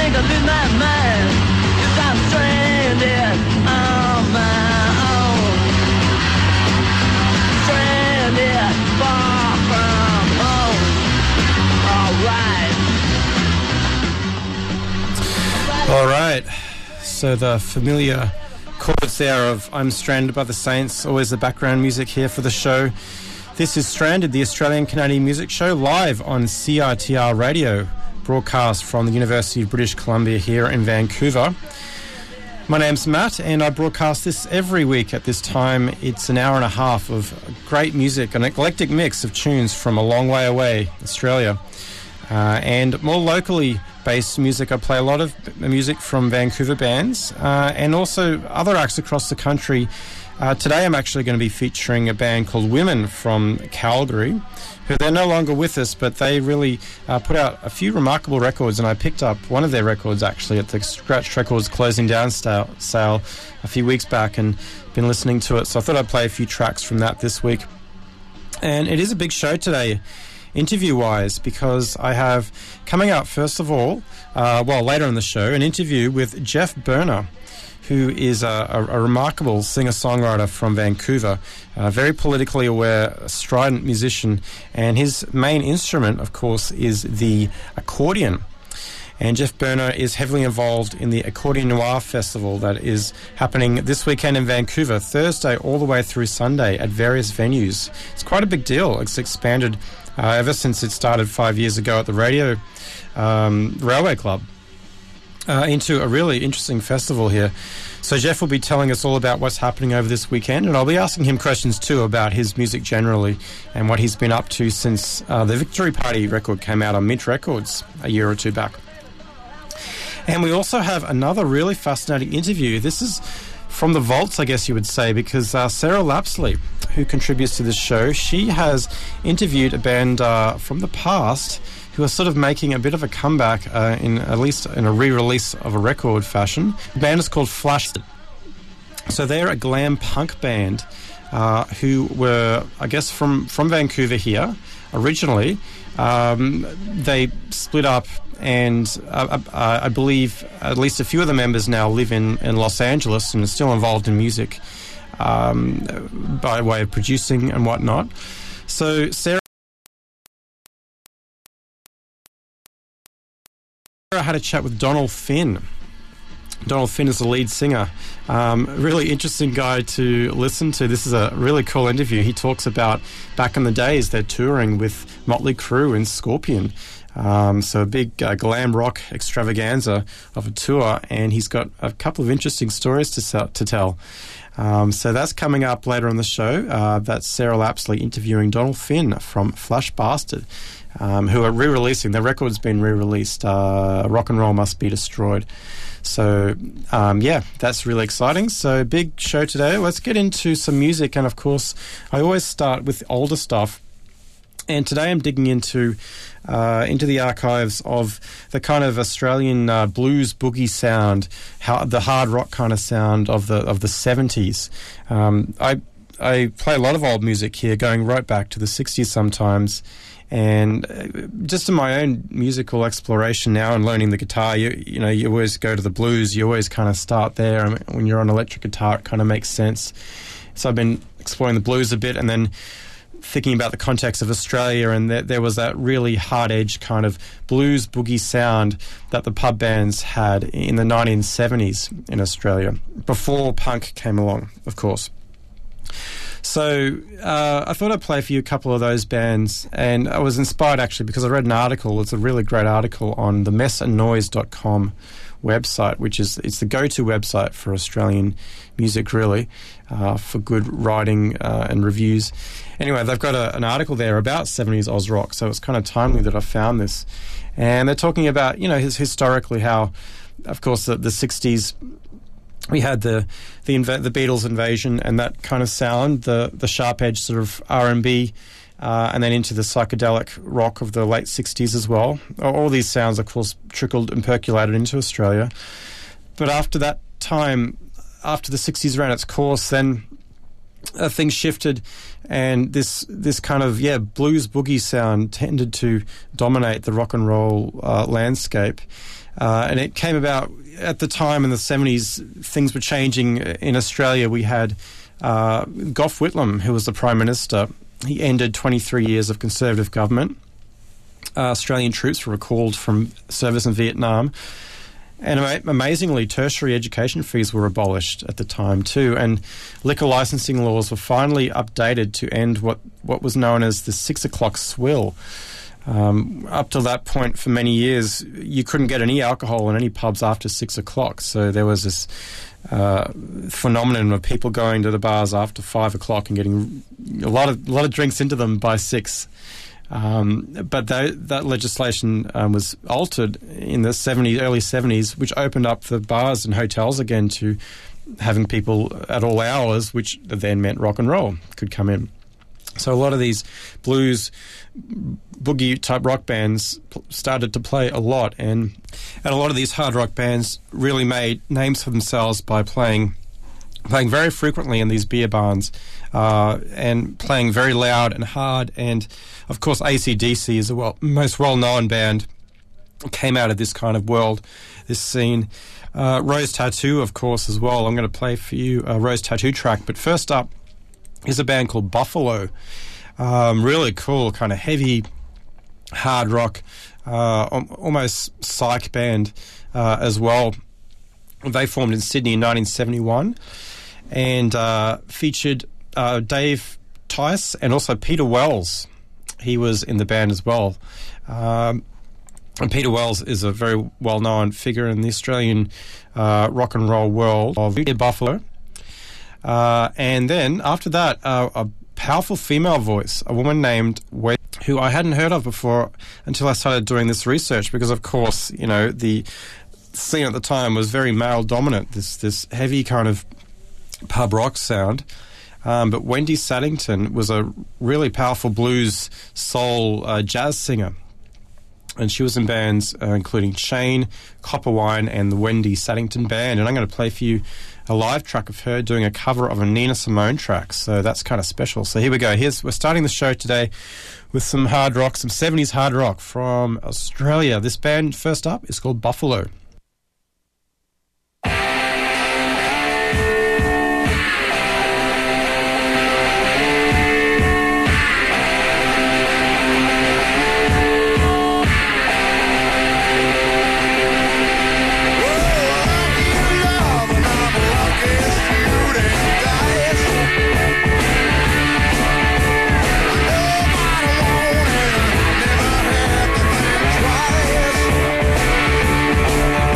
think I lose my mind, 'cause I'm stranded on my own. Stranded far from home. All right. So the familiar chords there of I'm Stranded by the Saints, always the background music here for the show. This is Stranded, the Australian-Canadian music show, live on CITR Radio, broadcast from the University of British Columbia here in Vancouver. My name's Matt, and I broadcast this every week at this time. It's an hour and a half of great music, an eclectic mix of tunes from a long way away, Australia. And more locally based music. I play a lot of music from Vancouver bands and also other acts across the country. Today I'm actually going to be featuring a band called Women from Calgary, who they're no longer with us, but they really put out a few remarkable records, and I picked up one of their records actually at the Scratch Records closing down sale a few weeks back and been listening to it, so I thought I'd play a few tracks from that this week. And it is a big show today, interview-wise, because I have coming up, first of all, later in the show, an interview with Jeff Berner, who is a remarkable singer-songwriter from Vancouver, very politically aware, strident musician, and his main instrument, of course, is the accordion. And Jeff Berner is heavily involved in the Accordion Noir Festival that is happening this weekend in Vancouver, Thursday all the way through Sunday at various venues. It's quite a big deal. It's expanded ever since it started 5 years ago at the Railway Club into a really interesting festival here. So Jeff will be telling us all about what's happening over this weekend, and I'll be asking him questions too about his music generally and what he's been up to since the Victory Party record came out on Mint Records a year or two back. And we also have another really fascinating interview. This is from the vaults, I guess you would say, because Sarah Lapsley, who contributes to this show, she has interviewed a band from the past who are sort of making a bit of a comeback, at least in a re-release of a record fashion. The band is called Flash. So they're a glam punk band who were, I guess, from Vancouver here originally. They split up, and I believe at least a few of the members now live in Los Angeles and are still involved in music by way of producing and whatnot. So Sarah had a chat with Donald Finn. Donald Finn is the lead singer. Really interesting guy to listen to. This is a really cool interview. He talks about back in the days they're touring with Motley Crue and Scorpion. So a big glam rock extravaganza of a tour, and he's got a couple of interesting stories to tell. So that's coming up later on the show. That's Sarah Lapsley interviewing Donald Finn from Flush Bastard, who are re-releasing. Their record's been re-released. Rock and Roll Must Be Destroyed. So, that's really exciting. So, big show today. Let's get into some music. And, of course, I always start with older stuff. And today I'm digging into the archives of the kind of Australian blues boogie sound, the hard rock kind of sound of the 70s. I play a lot of old music here, going right back to the 60s sometimes. And just in my own musical exploration now and learning the guitar, you always go to the blues. You always kind of start there. I mean, when you're on electric guitar, it kind of makes sense. So I've been exploring the blues a bit, and then thinking about the context of Australia, and there was that really hard-edged kind of blues boogie sound that the pub bands had in the 1970s in Australia, before punk came along, of course. So I thought I'd play for you a couple of those bands, and I was inspired actually because I read an article. It's a really great article on the messandnoise.com website, which is it's the go-to website for Australian music, really, for good writing and reviews. Anyway, they've got an article there about 70s Oz rock, so it's kind of timely that I found this. And they're talking about, historically how, of course, the 60s, we had the Beatles invasion and that kind of sound, the sharp-edged sort of R&B, and then into the psychedelic rock of the late 60s as well. All these sounds, of course, trickled and percolated into Australia. But after that time, after the 60s ran its course, then things shifted, and this kind of blues boogie sound tended to dominate the rock and roll landscape. And it came about at the time in the 70s, things were changing in Australia. We had Gough Whitlam, who was the Prime Minister. He ended 23 years of Conservative government. Australian troops were recalled from service in Vietnam. And amazingly, tertiary education fees were abolished at the time too, and liquor licensing laws were finally updated to end what was known as the 6 o'clock swill. Up to that point, for many years, you couldn't get any alcohol in any pubs after 6 o'clock. So there was this phenomenon of people going to the bars after 5 o'clock and getting a lot of drinks into them by 6. But that legislation was altered in the early 70s, which opened up the bars and hotels again to having people at all hours, which then meant rock and roll could come in. So a lot of these blues, boogie-type rock bands started to play a lot, and a lot of these hard rock bands really made names for themselves by playing very frequently in these beer barns and playing very loud and hard. And, of course, AC/DC is the most well-known band, came out of this kind of world, this scene. Rose Tattoo, of course, as well. I'm going to play for you a Rose Tattoo track. But first up is a band called Buffalo. Really cool, kind of heavy, hard rock, almost psych band as well. They formed in Sydney in 1971 and featured Dave Tice and also Peter Wells. He was in the band as well. And Peter Wells is a very well-known figure in the Australian rock and roll world of Buffalo. And then after that, a powerful female voice, a woman named Wendy, who I hadn't heard of before until I started doing this research, because of course, you know, the scene at the time was very male dominant, this heavy kind of pub rock sound. But Wendy Saddington was a really powerful blues, soul, jazz singer. And she was in bands including Chain, Copperwine, and the Wendy Saddington Band. And I'm going to play for you a live track of her doing a cover of a Nina Simone track. So that's kind of special. So here we go. We're starting the show today with some hard rock, some 70s hard rock from Australia. This band, first up, is called Buffalo. Never had the thing twice.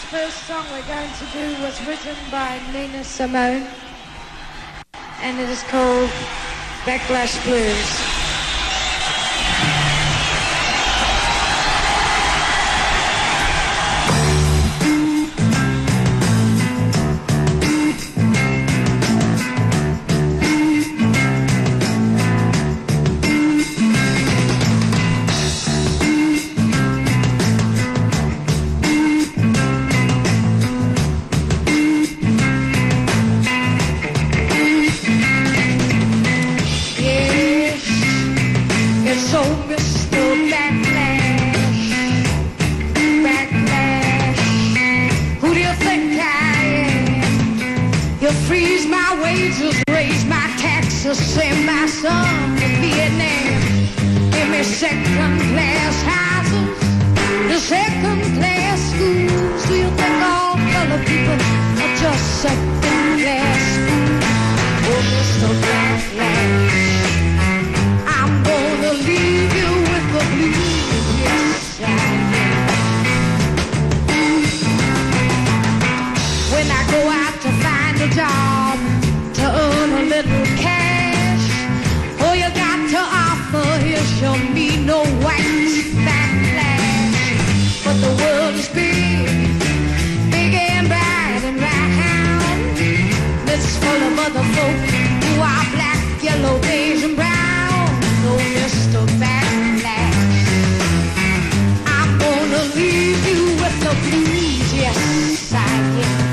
first song we're going to do was written by Nina Simone, and it is called Backlash Blues. Send my son to Vietnam. Give me second-class houses, the second-class schools. Do you think all color people are just second-class? Oh, Mr. Backlash, I'm gonna leave you with the blues. Yes, I am. When I go out to find a job to earn a little cash, show me no white backlash. But the world is big, big and bright and round. It's full of other folk who are black, yellow, beige and brown. No, Mr. Backlash, I'm gonna leave you with the blues. Yes, I am.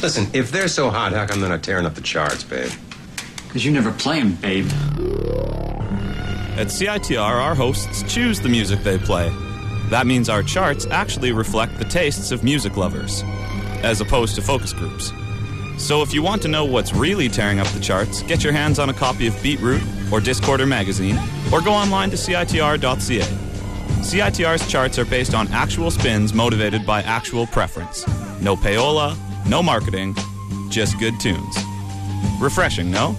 Listen, if they're so hot, how come they're not tearing up the charts, babe? Because you never play them, babe. At CITR, our hosts choose the music they play. That means our charts actually reflect the tastes of music lovers, as opposed to focus groups. So if you want to know what's really tearing up the charts, get your hands on a copy of Beatroot or Discorder magazine, or go online to CITR.ca. CITR's charts are based on actual spins motivated by actual preference. No payola, no marketing, just good tunes. Refreshing, no?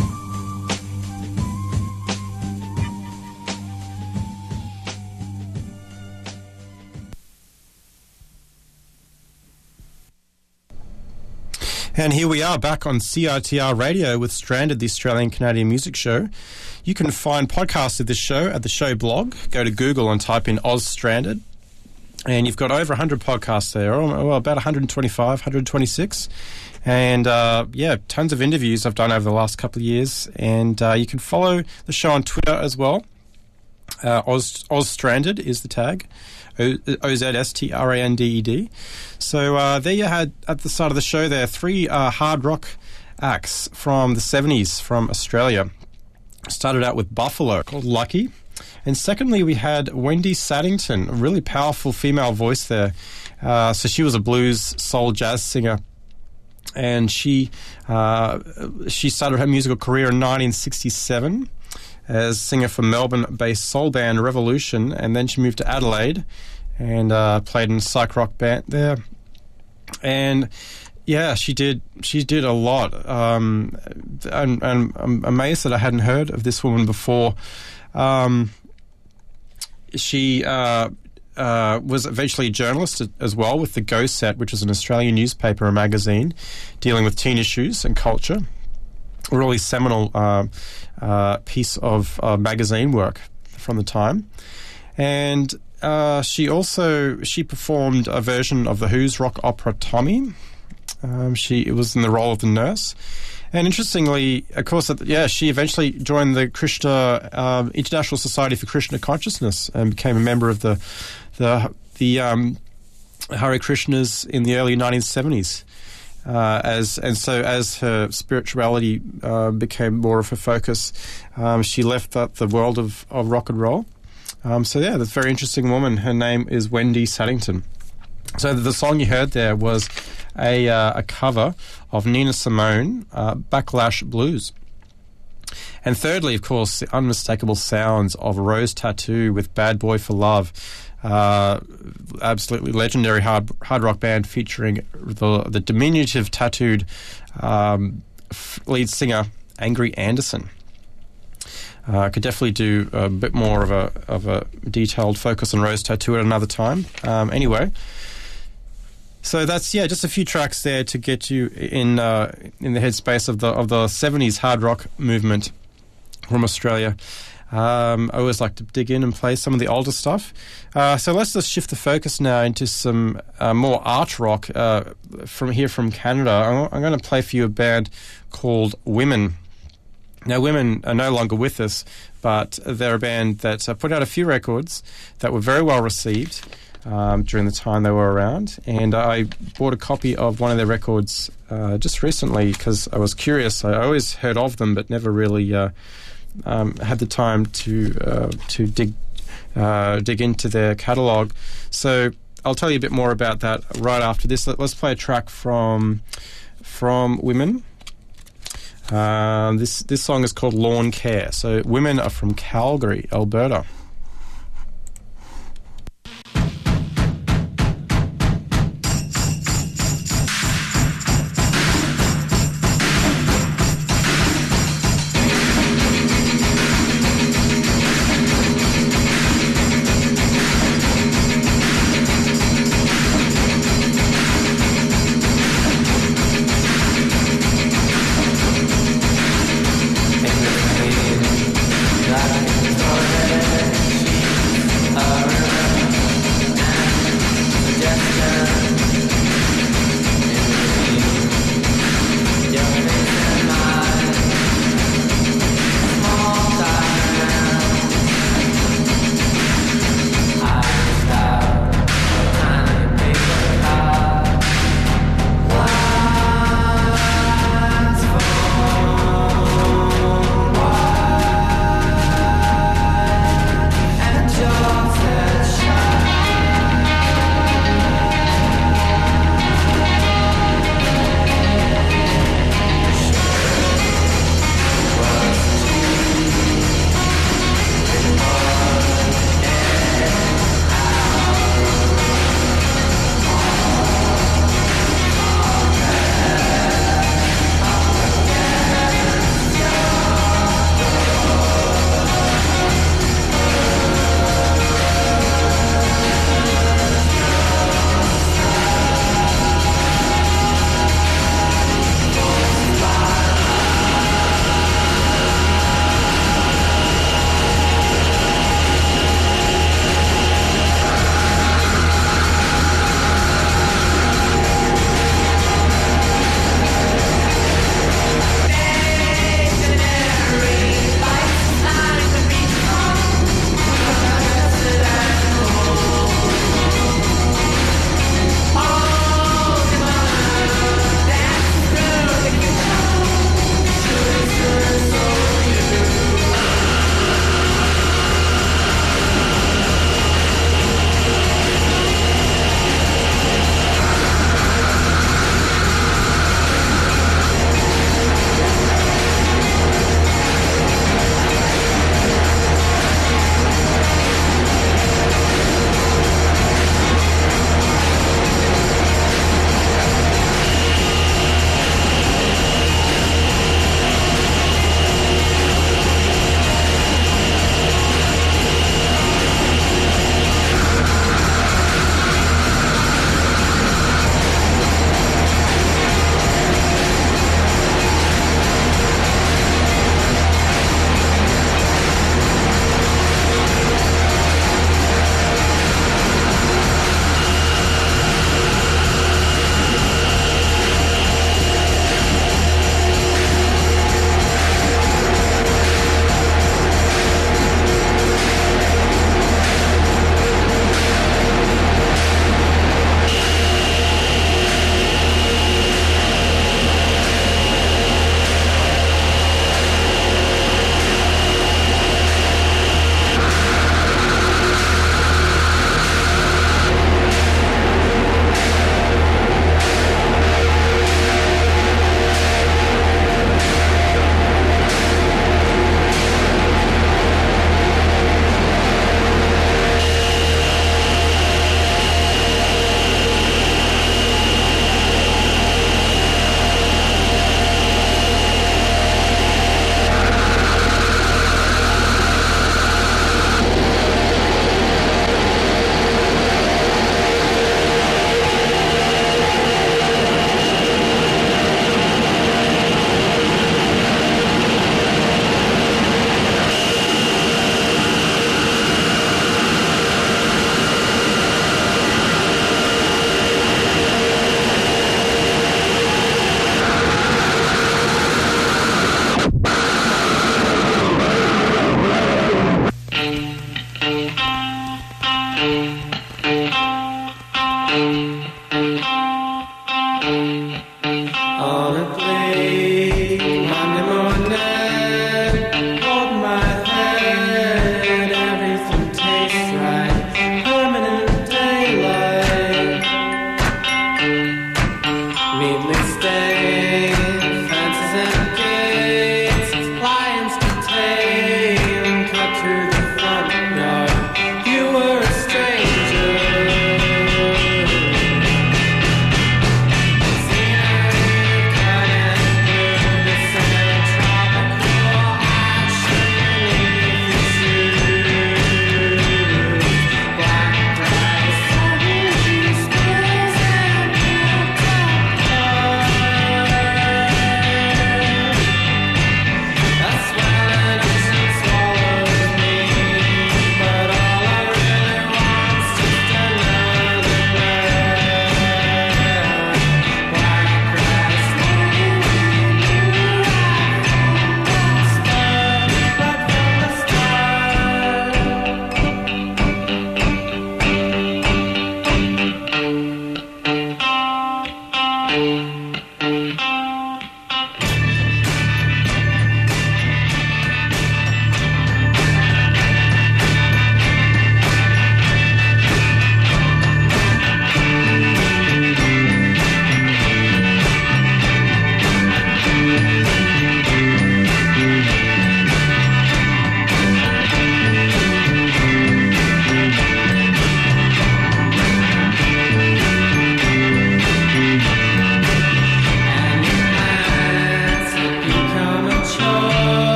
And here we are back on CITR Radio with Stranded, the Australian Canadian Music Show. You can find podcasts of this show at the show blog. Go to Google and type in Oz Stranded. And you've got over 100 podcasts there, well, about 125, 126. And, tons of interviews I've done over the last couple of years. And you can follow the show on Twitter as well. Oz Stranded is the tag. OZSTRANDED. So there you had, at the start of the show there, three hard rock acts from the 70s from Australia. Started out with Buffalo, called Lucky. And secondly, we had Wendy Saddington, a really powerful female voice there. So she was a blues, soul, jazz singer. And she started her musical career in 1967 as singer for Melbourne-based soul band Revolution, and then she moved to Adelaide and played in a psych rock band there. And yeah, she did a lot. And I'm amazed that I hadn't heard of this woman before. She was eventually a journalist as well with the Go Set, which is an Australian newspaper and magazine dealing with teen issues and culture. A really seminal piece of magazine work from the time. And she performed a version of The Who's rock opera Tommy. It was in the role of the nurse. And interestingly, of course, she eventually joined the Krishna International Society for Krishna Consciousness and became a member of the Hare Krishnas in the early 1970s. As her spirituality became more of a focus, she left the world of rock and roll. That's a very interesting woman. Her name is Wendy Saddington. So the song you heard there was a cover of Nina Simone, Backlash Blues. And thirdly, of course, the unmistakable sounds of Rose Tattoo with Bad Boy for Love. Absolutely legendary hard rock band featuring the diminutive tattooed lead singer Angry Anderson. I could definitely do a bit more of a detailed focus on Rose Tattoo at another time. Anyway, so that's just a few tracks there to get you in the headspace of the 70s hard rock movement from Australia. I always like to dig in and play some of the older stuff. So let's just shift the focus now into some more art rock from Canada. I'm going to play for you a band called Women. Now, Women are no longer with us, but they're a band that put out a few records that were very well received during the time they were around. And I bought a copy of one of their records just recently because I was curious. I always heard of them, but never really had the time to dig into their catalogue. So I'll tell you a bit more about that right after this. Let's play a track from Women. This song is called Lawn Care. So Women are from Calgary, Alberta. That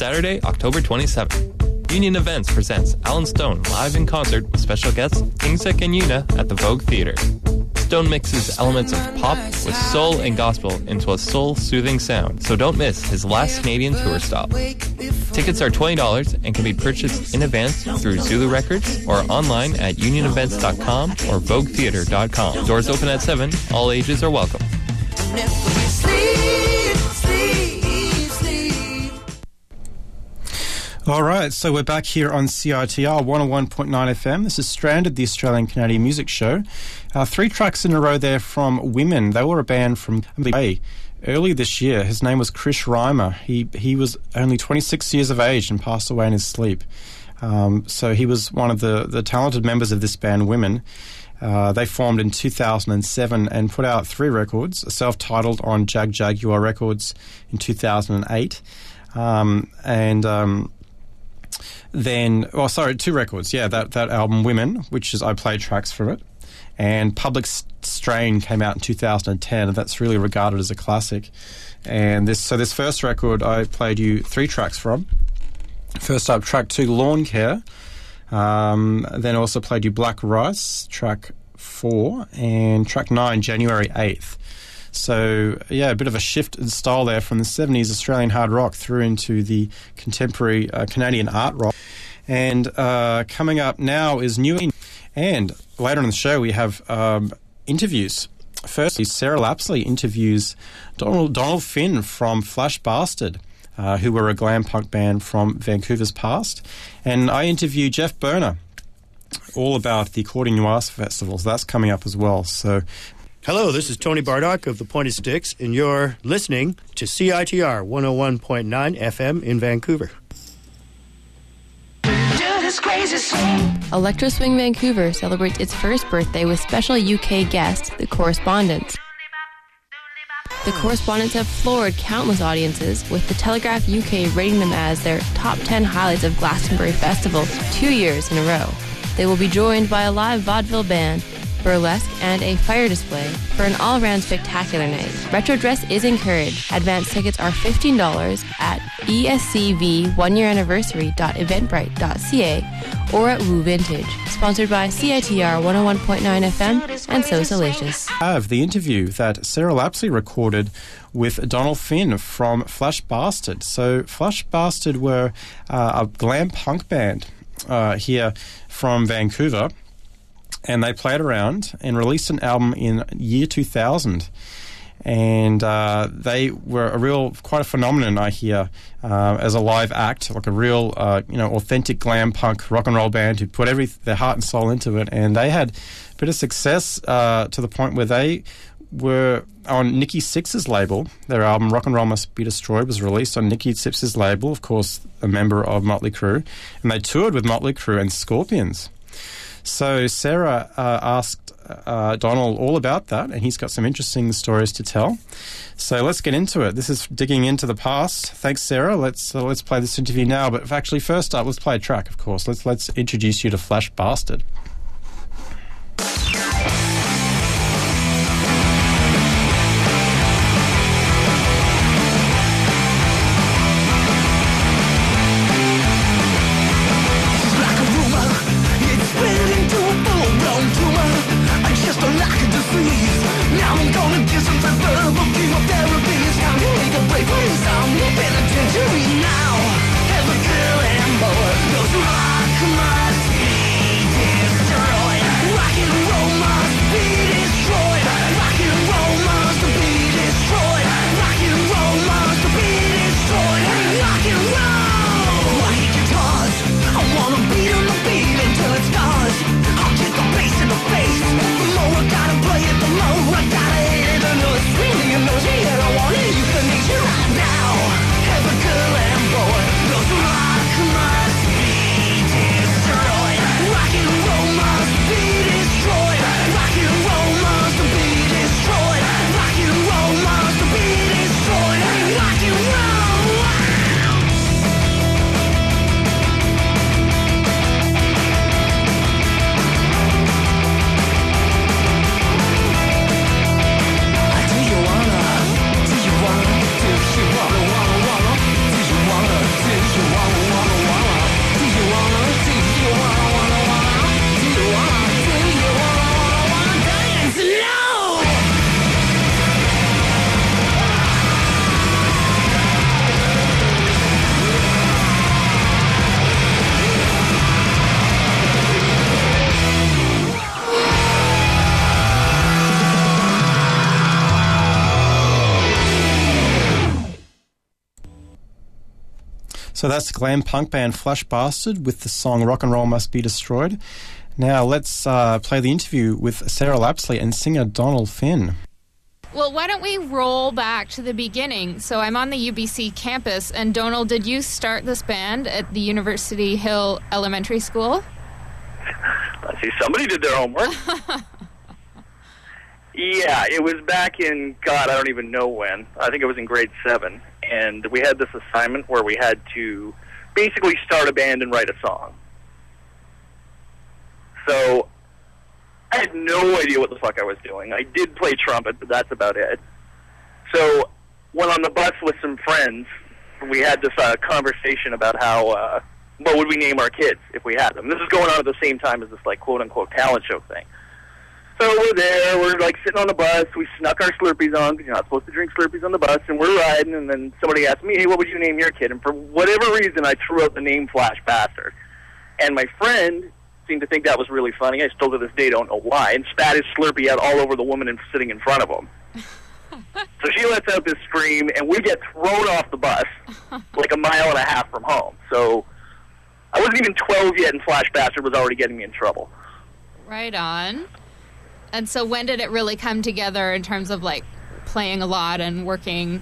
Saturday, October 27th. Union Events presents Alan Stone live in concert with special guests Kingsick and Una at the Vogue Theatre. Stone mixes elements of pop with soul and gospel into a soul-soothing sound, so don't miss his last Canadian tour stop. Tickets are $20 and can be purchased in advance through Zulu Records or online at unionevents.com or voguetheater.com. Doors open at 7. All ages are welcome. All right, so we're back here on CITR 101.9 FM. This is Stranded, the Australian Canadian Music Show. 3 tracks in a row there from Women. They were a band from early this year. His name was Chris Reimer. He was only 26 years of age and passed away in his sleep. So he was one of the talented members of this band, Women. They formed in 2007 and put out 3 records, self-titled on Jaguar Records in 2008. Then, 2 records. Yeah, that album, Women, which is I played tracks from it. And Public Strain came out in 2010, and that's really regarded as a classic. And this first record, I played you 3 tracks from. First up, track 2, Lawn Care. Then also played you Black Rice, track 4, and track 9, January 8th. So, yeah, a bit of a shift in style there from the 70s Australian hard rock through into the contemporary Canadian art rock. And coming up now is New. And later in the show, we have interviews. Firstly, Sarah Lapsley interviews Donald Finn from Flash Bastard, who were a glam punk band from Vancouver's past. And I interview Jeff Berner, all about the According Noir festivals. That's coming up as well. So, hello, this is Tony Bardock of the Pointed Sticks, and you're listening to CITR 101.9 FM in Vancouver. Electro Swing Vancouver celebrates its first birthday with special UK guest, The Correspondents. The Correspondents have floored countless audiences, with The Telegraph UK rating them as their top 10 highlights of Glastonbury Festival 2 years in a row. They will be joined by a live vaudeville band, burlesque, and a fire display for an all-around spectacular night. Retro dress is encouraged. Advance tickets are $15 at escv1yearanniversary.eventbrite.ca or at Woo Vintage. Sponsored by CITR 101.9 FM and So Salacious. I have the interview that Sarah Lapsley recorded with Donald Finn from Flash Bastard. So Flash Bastard were a glam punk band here from Vancouver. And they played around and released an album in year 2000. And they were quite a phenomenon, I hear, as a live act, like a real, authentic glam punk rock and roll band who put their heart and soul into it. And they had a bit of success to the point where they were on Nikki Sixx's label. Their album Rock and Roll Must Be Destroyed was released on Nikki Sixx's label, of course, a member of Motley Crue. And they toured with Motley Crue and Scorpions. So Sarah asked Donald all about that, and he's got some interesting stories to tell. So let's get into it. This is digging into the past. Thanks, Sarah. Let's play this interview now. But actually, first up, let's play a track. Of course, let's introduce you to Flash Bastard. Now, every girl and boy knows rock must be So that's glam punk band Flash Bastard with the song Rock and Roll Must Be Destroyed. Now let's play the interview with Sarah Lapsley and singer Donald Finn. Well, why don't we roll back to the beginning? So I'm on the UBC campus, and Donald, did you start this band at the University Hill Elementary School? I see somebody did their homework. Yeah, it was back in, God, I don't even know when. I think it was in grade 7. And we had this assignment where we had to basically start a band and write a song. So I had no idea what the fuck I was doing. I did play trumpet, but that's about it. So when on the bus with some friends, we had this conversation about how, what would we name our kids if we had them. This is going on at the same time as this, like, quote-unquote talent show thing. So we're there, we're like sitting on the bus, we snuck our Slurpees on, because you're not supposed to drink Slurpees on the bus, and we're riding, and then somebody asked me, hey, what would you name your kid? And for whatever reason, I threw out the name Flash Bastard. And my friend seemed to think that was really funny. I still to this day don't know why, and spat his Slurpee out all over the woman sitting in front of him. So she lets out this scream, and we get thrown off the bus like a mile and a half from home. So I wasn't even 12 yet, and Flash Bastard was already getting me in trouble. Right on. And so when did it really come together in terms of, like, playing a lot and working?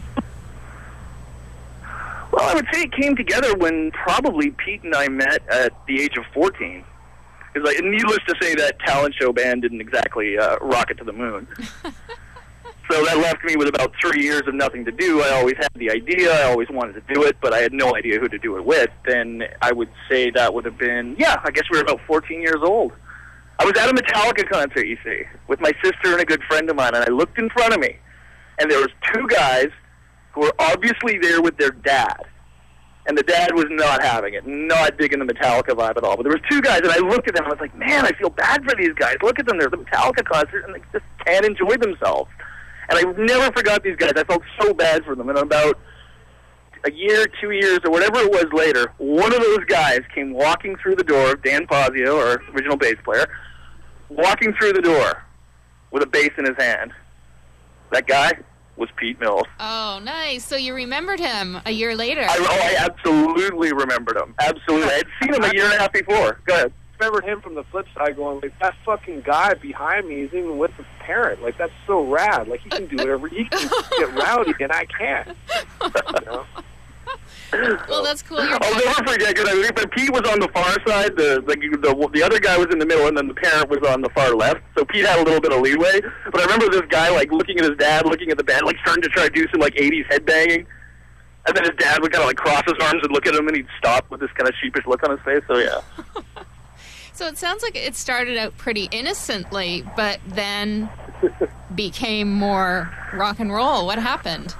Well, I would say it came together when probably Pete and I met at the age of 14. Because, like, needless to say, that talent show band didn't exactly rocket to the moon. So that left me with about 3 years of nothing to do. I always had the idea. I always wanted to do it, but I had no idea who to do it with. And I would say that would have been, I guess we were about 14 years old. I was at a Metallica concert, you see, with my sister and a good friend of mine, and I looked in front of me, and there was two guys who were obviously there with their dad. And the dad was not having it, not digging the Metallica vibe at all. But there was two guys, and I looked at them, and I was like, man, I feel bad for these guys. Look at them, they're at the Metallica concert, and they just can't enjoy themselves. And I never forgot these guys. I felt so bad for them. And about a year, 2 years, or whatever it was later, one of those guys came walking through the door, Dan Fazio, our original bass player, walking through the door with a bass in his hand. That guy was Pete Mills. Oh, nice. So you remembered him a year later. I absolutely remembered him. Absolutely. I had seen him a year and a half before. Go ahead. I remember him from the flip side going, like, that fucking guy behind me is even with the parent. Like, that's so rad. Like, he can do whatever. He can get rowdy, and I can't. You know? Well, that's cool. I'll never forget, because Pete was on the far side, the other guy was in the middle, and then the parent was on the far left, so Pete had a little bit of leeway. But I remember this guy, like, looking at his dad, looking at the band, like, starting to try to do some, like, 80s headbanging, and then his dad would kind of, like, cross his arms and look at him, and he'd stop with this kind of sheepish look on his face, so yeah. So it sounds like it started out pretty innocently, but then became more rock and roll. What happened?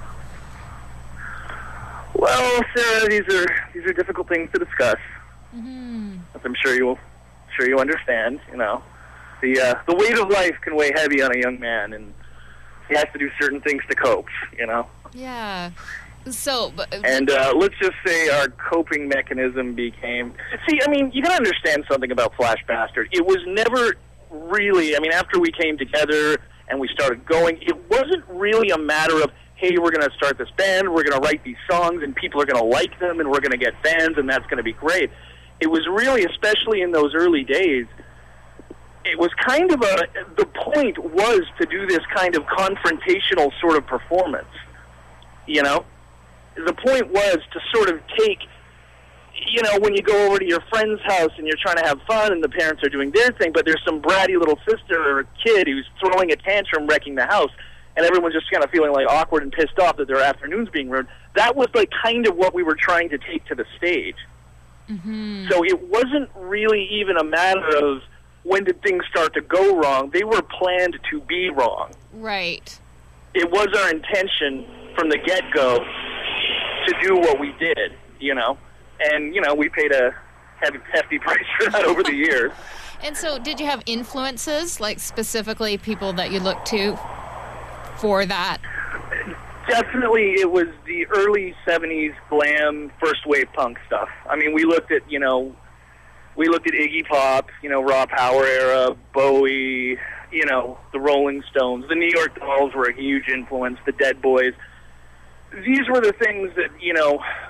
Well, Sarah, these are difficult things to discuss. Mm-hmm. As I'm sure you understand. You know, the weight of life can weigh heavy on a young man, and he has to do certain things to cope. You know. Yeah. So. And let's just say our coping mechanism became. See, I mean, you gotta understand something about Flash Bastard. It was never really. I mean, after we came together and we started going, it wasn't really a matter of, hey, we're going to start this band, we're going to write these songs, and people are going to like them, and we're going to get fans, and that's going to be great. It was really, especially in those early days, it was kind of the point was to do this kind of confrontational sort of performance, you know? The point was to sort of take, you know, when you go over to your friend's house and you're trying to have fun and the parents are doing their thing, but there's some bratty little sister or a kid who's throwing a tantrum, wrecking the house, and everyone's just kind of feeling like awkward and pissed off that their afternoon's being ruined. That was like kind of what we were trying to take to the stage. Mm-hmm. So it wasn't really even a matter of when did things start to go wrong. They were planned to be wrong. Right. It was our intention from the get-go to do what we did, you know. And, you know, we paid a hefty price for that over the years. And so did you have influences, like specifically people that you looked to for that? Definitely, it was the early 70s glam, first wave punk stuff. I mean, we looked at Iggy Pop, you know, Raw Power era, Bowie, you know, the Rolling Stones. The New York Dolls were a huge influence, the Dead Boys. These were the things that, you know,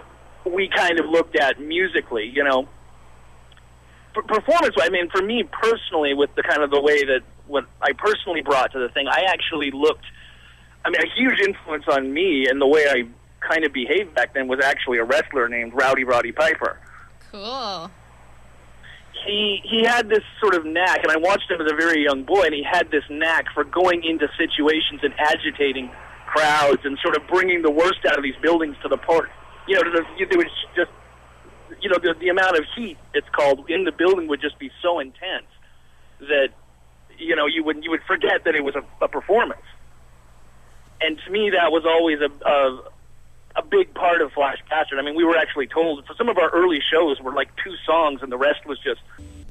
we kind of looked at musically, you know. Performance, I mean, for me personally, with the kind of the way that what I personally brought to the thing, I actually looked, I mean, a huge influence on me and the way I kind of behaved back then was actually a wrestler named Rowdy Roddy Piper. Cool. He had this sort of knack, and I watched him as a very young boy, and he had this knack for going into situations and agitating crowds and sort of bringing the worst out of these buildings to the port. You know, there was just, you know, the amount of heat, it's called, in the building would just be so intense that, you know, you would forget that it was a performance. And to me, that was always a big part of Flash Bastard. I mean, we were actually told, for some of our early shows were like 2 songs, and the rest was just...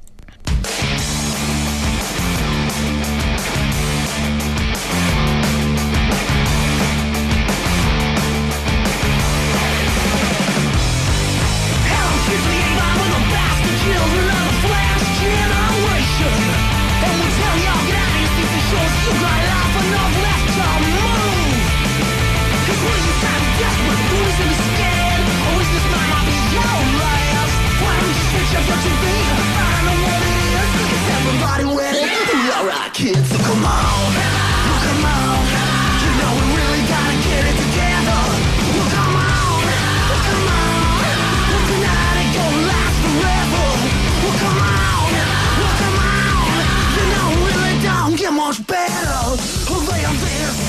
Children of the Flash generation, and we tell y'all, get out of here, see shows you got life enough left to move. Cause when you sound desperate, who's gonna be scared? Or is this might not be your last? Why don't you switch up your TV and find out what it is? Is everybody ready? Alright kids, so come on, well, come on. You know we really gotta get it together. Well, come on, well, come on. Well, tonight ain't gonna last forever. Well, come on, you know, really don't get much better than this.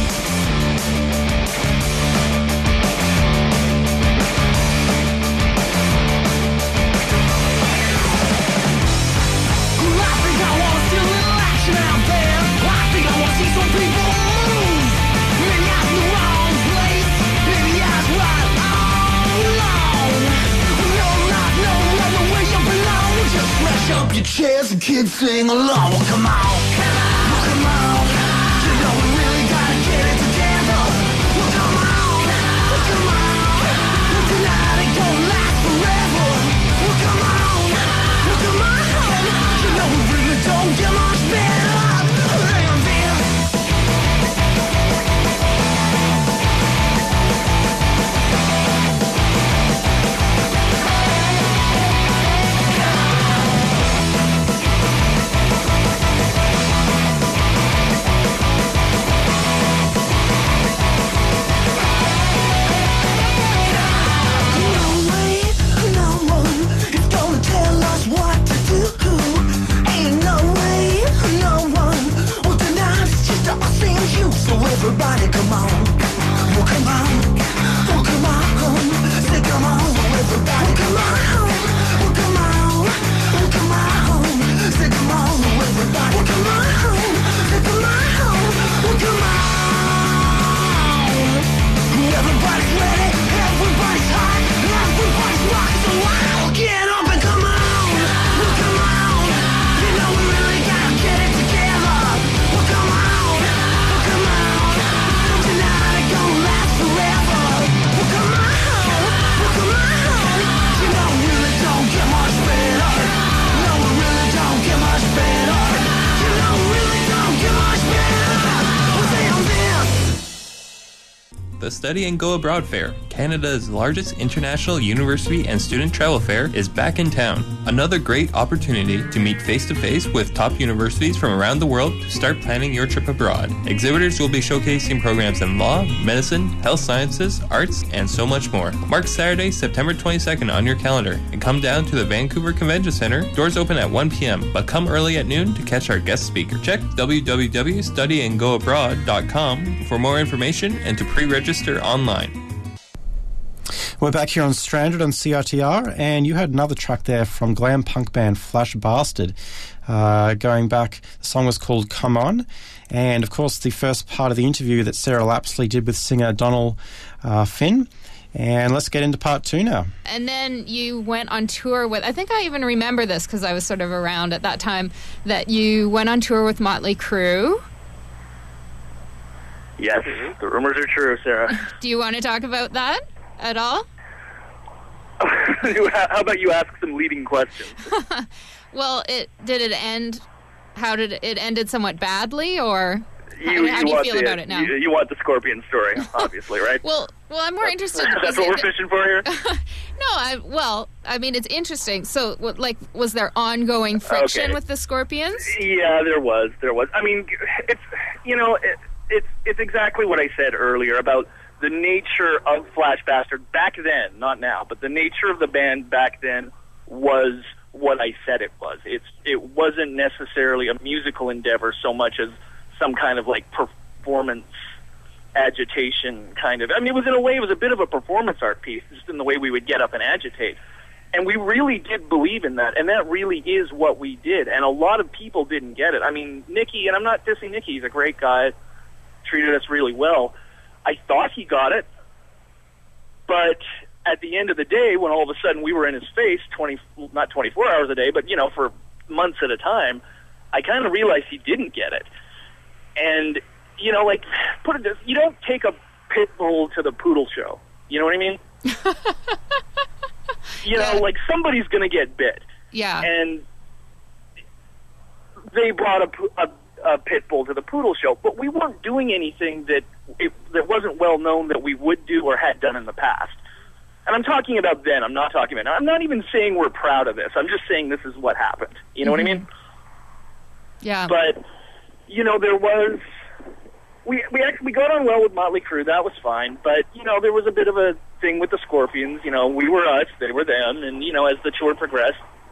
I think I wanna see a little action out there. I think I wanna see some people move. Maybe I'm in the wrong place, maybe I was right all along. You're not no other way you belong. Just smash up your chairs and kids sing along. Well, come on, well, come on. You know we really gotta get it together. Well, come on, well, come on. Well, tonight ain't gonna last forever. Well, come on, well, come on. You know we really don't get much better than this. Everybody come on, well come on, well come on, say come on, everybody come on, well come on, well come on, say come on, everybody come on, say come on, well come on. Everybody's ready, everybody's hot, everybody's rocking, so wild, get up and come on, well come on, you know we really gotta get it together, well come on, well come on. Tonight ain't gonna last forever. Well, come on, well, come on. You know we really don't get much better. No, we really don't get much better. You know we really don't get much better. Well, say on this. The Study and Go Abroad Fair, Canada's largest international university and student travel fair, is back in town. Another great opportunity to meet face-to-face with top universities from around the world to start planning your trip abroad. Exhibitors will be showcasing programs in law, medicine, health sciences, arts, and so much more. Mark Saturday, September 22nd on your calendar and come down to the Vancouver Convention Centre. Doors open at 1 p.m., but come early at noon to catch our guest speaker. Check www.studyandgoabroad.com for more information and to pre-register online. We're back here on Stranded on CITR, and you had another track there from glam punk band Flash Bastard. Going back, the song was called Come On, and of course the first part of the interview that Sarah Lapsley did with singer Donald Finn. And let's get into part 2 now. And then you went on tour with, I think I even remember this because I was sort of around at that time, that you went on tour with Motley Crue. Yes, the rumors are true, Sarah. Do you want to talk about that at all? How about you ask some leading questions? Well, did it end? How did it ended somewhat badly, or? How do you want feel about it now? You want the Scorpion story, obviously, right? Well, I'm more interested. That's what we're fishing for here? No, I mean, it's interesting. So, was there ongoing friction with the Scorpions? Yeah, there was. I mean, it's exactly what I said earlier about the nature of Flash Bastard back then, not now, but the nature of the band back then was what I said it was. It wasn't necessarily a musical endeavor so much as some kind of like performance agitation kind of. I mean, it was a bit of a performance art piece, just in the way we would get up and agitate. And we really did believe in that, and that really is what we did. And a lot of people didn't get it. I mean, Nicky, and I'm not dissing Nicky, he's a great guy, treated us really well. I thought he got it, but at the end of the day, when all of a sudden we were in his face, not 24 hours a day, but, for months at a time, I kind of realized he didn't get it. And, you don't take a pit bull to the poodle show. You know what I mean? Somebody's going to get bit. Yeah. And they brought a pit bull to the poodle show, but we weren't doing anything that wasn't well known that we would do or had done in the past. And I'm talking about then. I'm not talking about now. I'm not even saying we're proud of this. I'm just saying this is what happened. You know what I mean? Yeah. But there was. We got on well with Motley Crue. That was fine. But there was a bit of a thing with the Scorpions. We were us, they were them, and as the tour progressed,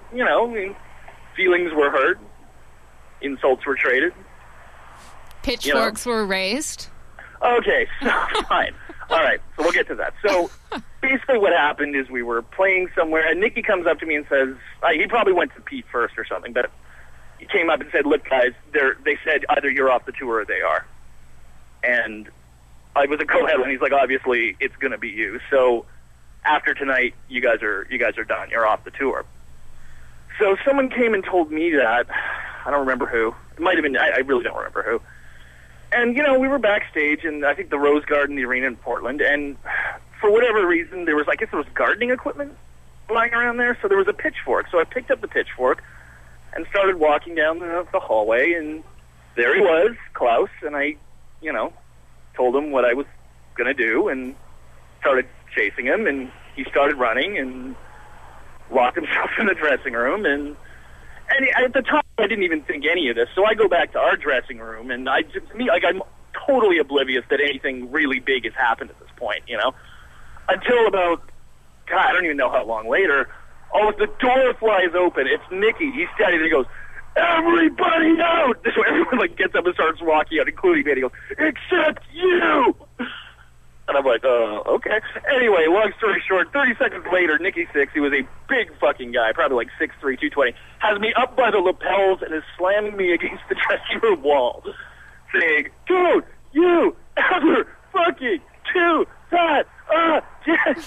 feelings were hurt, insults were traded, pitchforks were raised. Okay, so fine. All right, so we'll get to that. So basically what happened is we were playing somewhere, and Nicky comes up to me and says, he probably went to Pete first or something, but he came up and said, look, guys, they said either you're off the tour or they are. And I was a co-headliner, and he's like, obviously, it's going to be you. So after tonight, you guys are done. You're off the tour. So someone came and told me that. I don't remember who. It might have been, I really don't remember who. And, we were backstage, and I think the Rose Garden, the arena in Portland, and for whatever reason, there was gardening equipment lying around there, so there was a pitchfork. So I picked up the pitchfork and started walking down the hallway, and there he was, Klaus, and I, told him what I was going to do and started chasing him, and he started running and locked himself in the dressing room, and at the time, I didn't even think any of this, so I go back to our dressing room, and I'm totally oblivious that anything really big has happened at this point, until about, I don't even know how long later, the door flies open. It's Nicky. He's standing there. He goes, everybody out! So everyone gets up and starts walking out, including me. He goes, except you! And I'm like, okay. Anyway, long story short, 30 seconds later, Nicky Sixx, he was a big fucking guy, probably 6'3", 220, has me up by the lapels and is slamming me against the dressing room wall, saying, dude, you ever fucking do that again?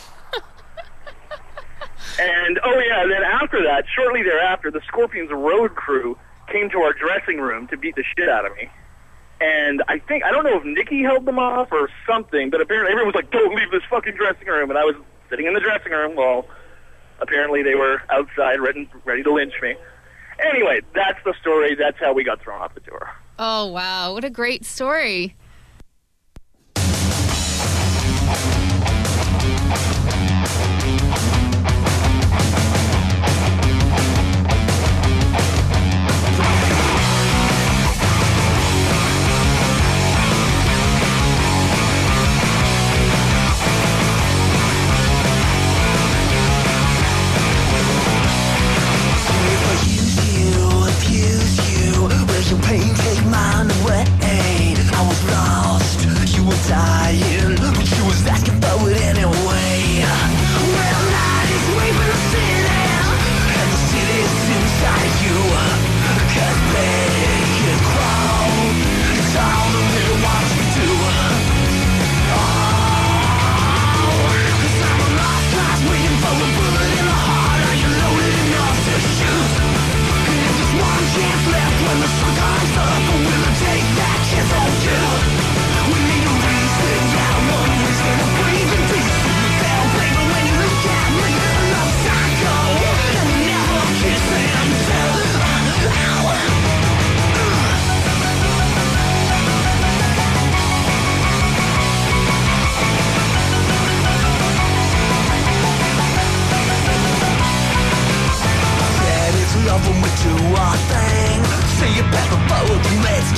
And, then after that, shortly thereafter, the Scorpions road crew came to our dressing room to beat the shit out of me. And I don't know if Nicky held them off or something, but apparently everyone was like, don't leave this fucking dressing room. And I was sitting in the dressing room while apparently they were outside ready to lynch me. Anyway, that's the story. That's how we got thrown off the tour. Oh, wow. What a great story. Pain, take mine away. I was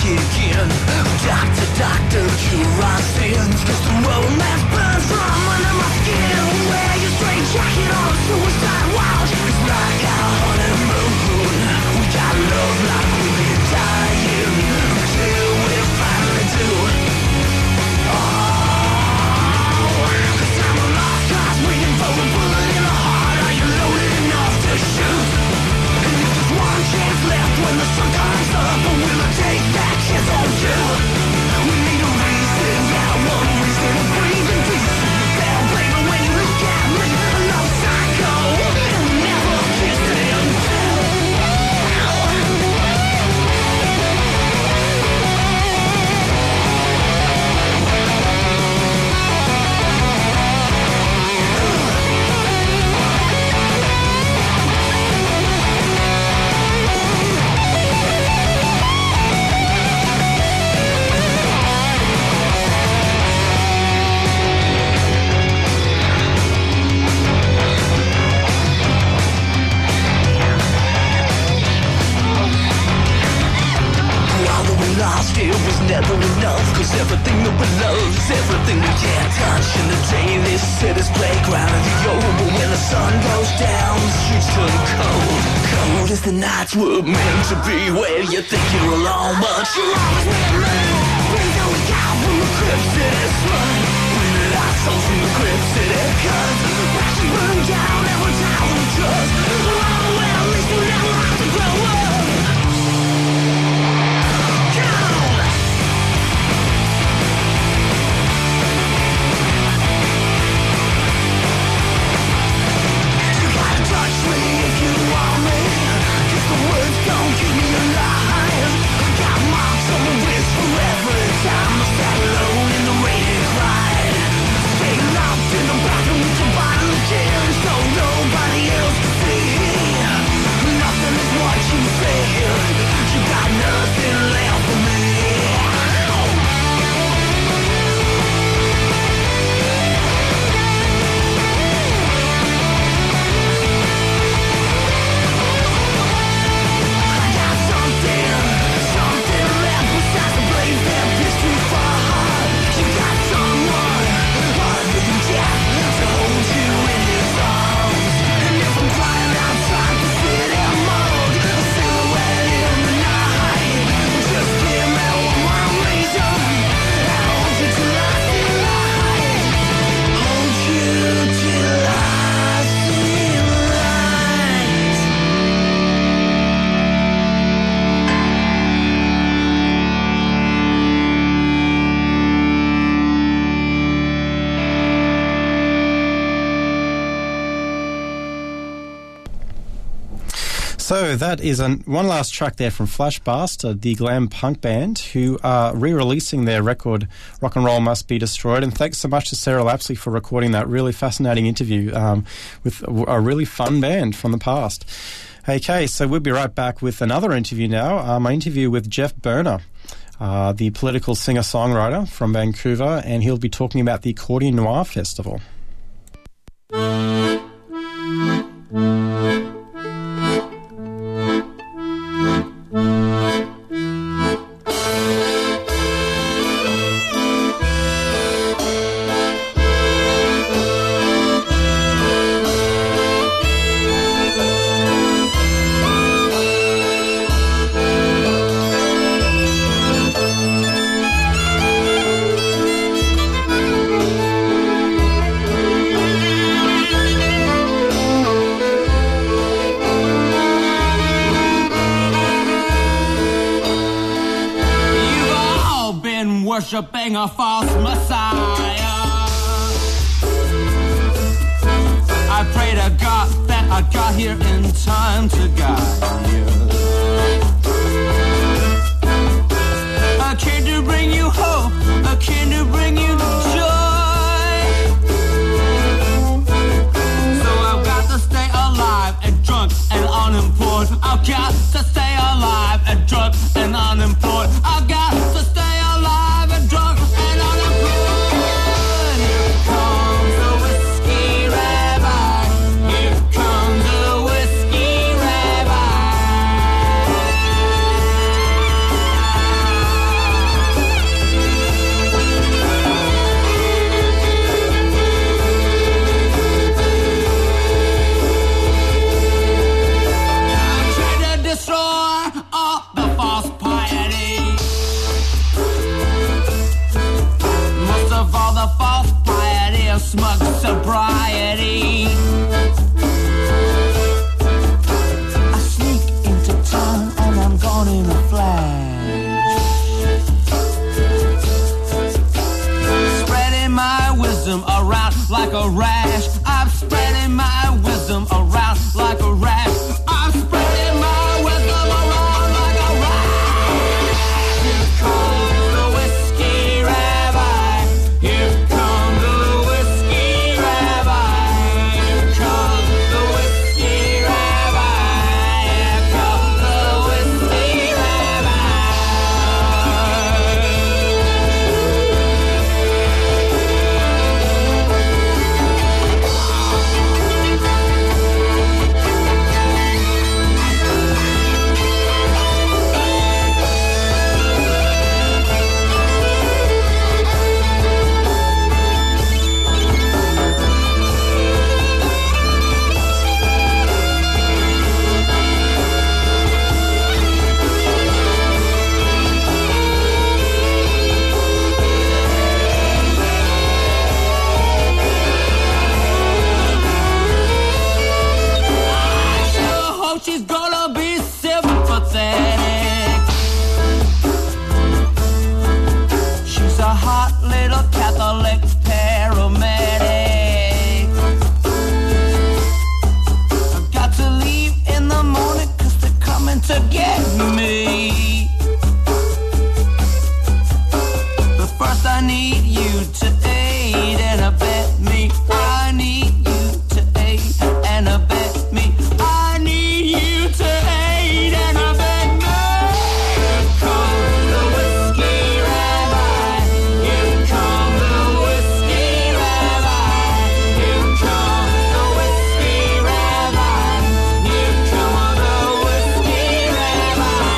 kick in. Doctor, doctor, cure our sins, 'cause the romance burns from under my skin. Wear your straight jacket on a suicide watch. It's like our honeymoon. We got love like we've been dying till we finally do. Oh, 'cause I'm a lost cause waiting for a bullet in the heart. Are you loaded enough to shoot? And if there's one chance left when the sun comes up, will I take that chance on you? We need a reason, yeah, one reason to breathe in peace. They'll blame it when you look at me. A love psycho, and we never kissed him. Lost, it was never enough, 'cause everything that we love is everything we can't touch. And the day this city's playground is over. When the sun goes down, the streets turn cold. Cold as the nights were meant to be, where you think you're alone, but you're always with me. Bring down the cow from the crypt city sun. Bring it our souls from the crypt city, 'cause the passion burn down every time we trust. Oh, well, at least we never have to grow up. Don't keep me alive. Got marks on the wrist forever. Time I sat alone in the rain and cried. Stay locked in the bathroom with your bottle of gin, so nobody else can see. Nothing is what you said. You got nothing left for me. So that is one last track there from Flashbast, the glam punk band, who are re-releasing their record Rock and Roll Must Be Destroyed. And thanks so much to Sarah Lapsley for recording that really fascinating interview with a really fun band from the past. Okay, so we'll be right back with another interview now, my interview with Jeff Berner, the political singer-songwriter from Vancouver, and he'll be talking about the Accordion Noir Festival. Worshipping a false messiah. I pray to God that I got here in time to guide you. I came to bring you hope, I came to bring you joy. So I've got to stay alive and drunk and unemployed. I've got to stay alive and drunk and unemployed. I've got to stay alive and drunk and unemployed. Here comes the whiskey rabbi. Here comes the whiskey rabbi. smug sobriety. I sneak into town and I'm gone in a flash. Spreading my wisdom around like a rash. I'm spreading my wisdom around like a rash. I'm spreading my wisdom around like a rash. Here comes the whiskey rabbi. Here comes the whiskey rabbi. Here comes the whiskey rabbi. Here comes the whiskey rabbi. She's gonna be sympathetic. She's a hot little Catholic paramedic. I've got to leave in the morning 'cause they're coming to get me. But first I need you to aid and abet me. I need you to aid and abet me. I need you to aid and abet me. Here comes the whiskey rabbi. Here comes the whiskey rabbi. Here comes the whiskey rabbi. Here comes the whiskey rabbi.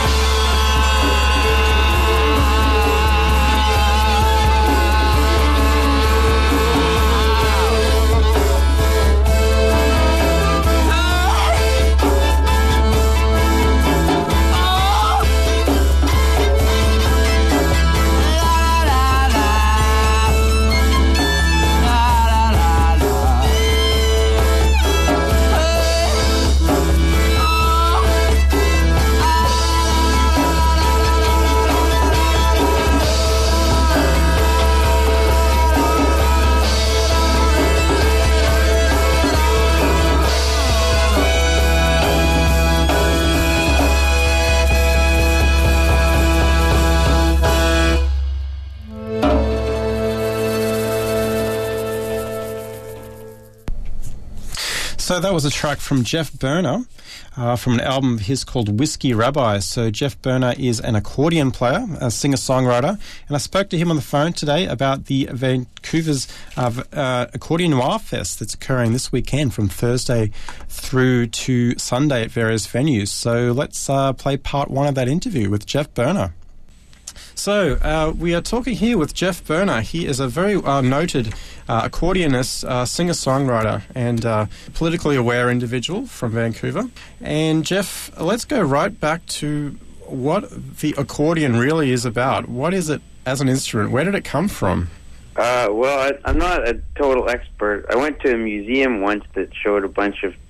So that was a track from Jeff Berner from an album of his called Whiskey Rabbi. So Jeff Berner is an accordion player, a singer-songwriter, and I spoke to him on the phone today about the Vancouver's Accordion Noir Fest that's occurring this weekend from Thursday through to Sunday at various venues. So let's play part one of that interview with Jeff Berner. So, we are talking here with Jeff Berner. He is a very noted accordionist, singer-songwriter, and politically aware individual from Vancouver. And Jeff, let's go right back to what the accordion really is about. What is it as an instrument? Where did it come from? Well, I'm not a total expert. I went to a museum once that showed a bunch of,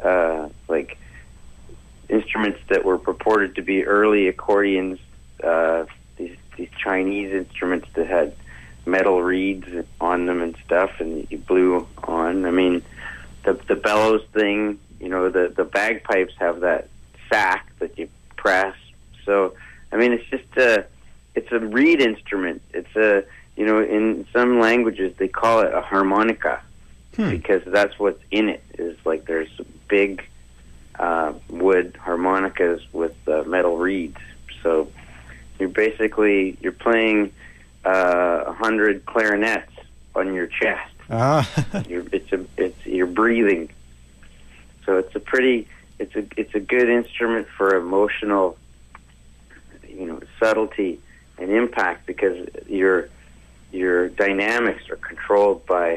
instruments that were purported to be early accordions, these Chinese instruments that had metal reeds on them and stuff, and you blew on. I mean, the bellows thing, the bagpipes have that sack that you press. So, I mean, it's just it's a reed instrument. It's in some languages they call it a harmonica because that's what's in it. Is like there's big wood harmonicas with metal reeds. So you're playing 100 clarinets on your chest. You're breathing. So it's a good instrument for emotional, subtlety and impact because your dynamics are controlled by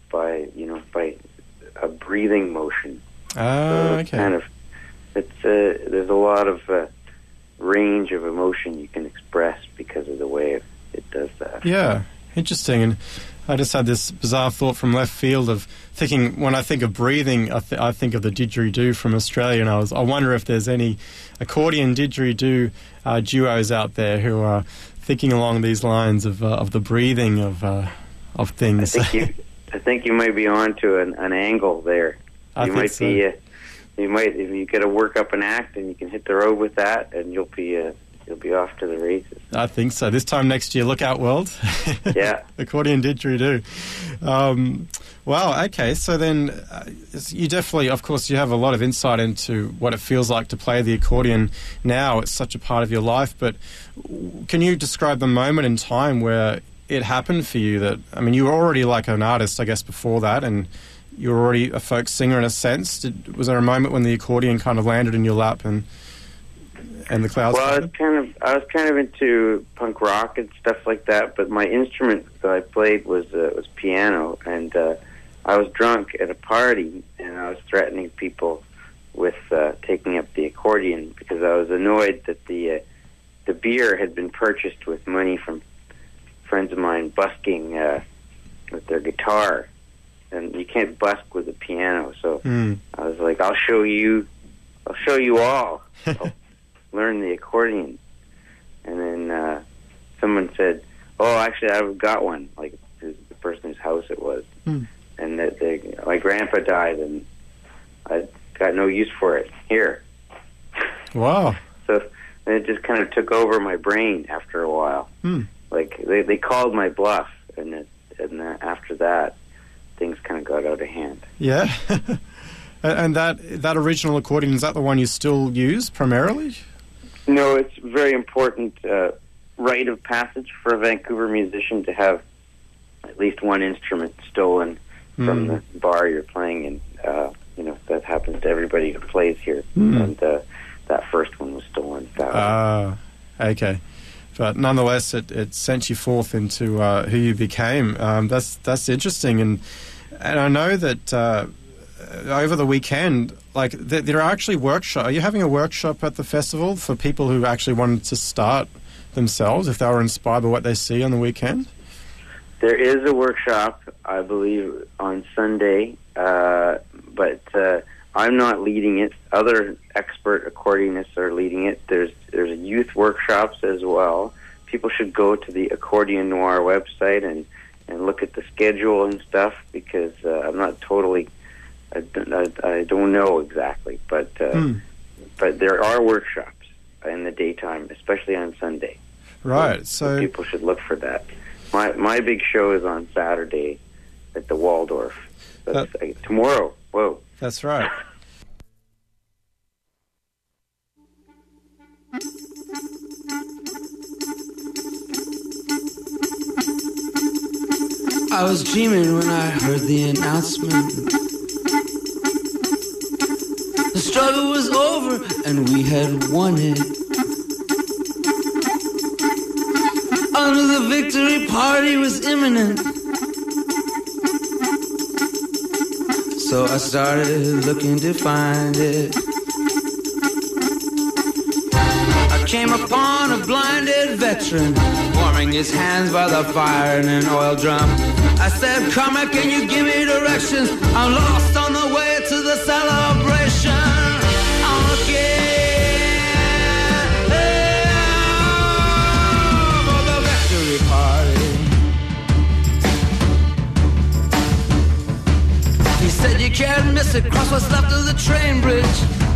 a breathing motion. So okay. There's a lot of range of emotion you can express because of the way it does that. Yeah, interesting. And I just had this bizarre thought from left field of thinking, when I think of breathing, I think of the didgeridoo from Australia, and I wonder if there's any accordion didgeridoo duos out there who are thinking along these lines of the breathing of things. I think you might be onto an angle there. You might if you got to work up an act, and you can hit the road with that, and you'll be off to the races. I think so. This time next year, look out, world. Yeah. Accordion didgeridoo. Wow, okay. So then you definitely, of course, you have a lot of insight into what it feels like to play the accordion now. It's such a part of your life. But can you describe the moment in time where it happened for you that, I mean, you were already like an artist, I guess, before that, and you were already a folk singer in a sense. Was there a moment when the accordion kind of landed in your lap and the clouds? Well, I was kind of into punk rock and stuff like that, but my instrument that I played was piano, and I was drunk at a party, and I was threatening people with taking up the accordion because I was annoyed that the beer had been purchased with money from friends of mine busking with their guitar, and you can't busk with a piano. So I was like, I'll show you all. I'll learn the accordion. And then someone said, "Oh, actually, I've got one." Like the person whose house it was, and that my grandpa died, and I got no use for it. Here. Wow. So and it just kind of took over my brain after a while. Like they called my bluff, and after that, things kind of got out of hand. Yeah. And that original accordion, is that the one you still use primarily? No, it's a very important rite of passage for a Vancouver musician to have at least one instrument stolen from the bar you're playing in. That happens to everybody who plays here. And that first one was stolen. Okay. But nonetheless, it sent you forth into who you became. That's interesting. And I know that over the weekend, like there are actually workshops. Are you having a workshop at the festival for people who actually wanted to start themselves if they were inspired by what they see on the weekend? There is a workshop, I believe, on Sunday, but I'm not leading it. Other expert accordionists are leading it. There's youth workshops as well. People should go to the Accordion Noir website and look at the schedule and stuff, because I'm not totally... I don't know exactly, but there are workshops in the daytime, especially on Sunday. Right. So people should look for that. My big show is on Saturday at the Waldorf. That's tomorrow. Whoa. That's right. I was dreaming when I heard the announcement. The struggle was over and we had won it. The victory party was imminent. So I started looking to find it. I came upon a blinded veteran warming his hands by the fire in an oil drum. I said, "Carmack, can you give me directions? I'm lost on the way to the celebration. I'm looking for the victory party." He said, "You can't miss it. Cross what's left of the train bridge."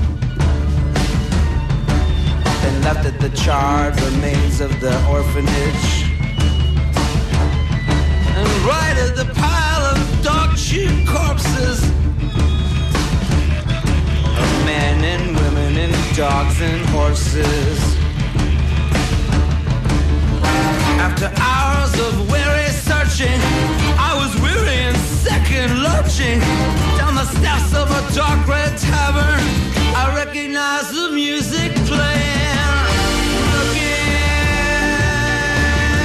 Then left at the charred remains of the orphanage. And right at the pile of dog-shit corpses of men and women and dogs and horses. After hours of weary searching, I was weary and sick and lurching down the steps of a dark red tavern. I recognized the music playing. Looking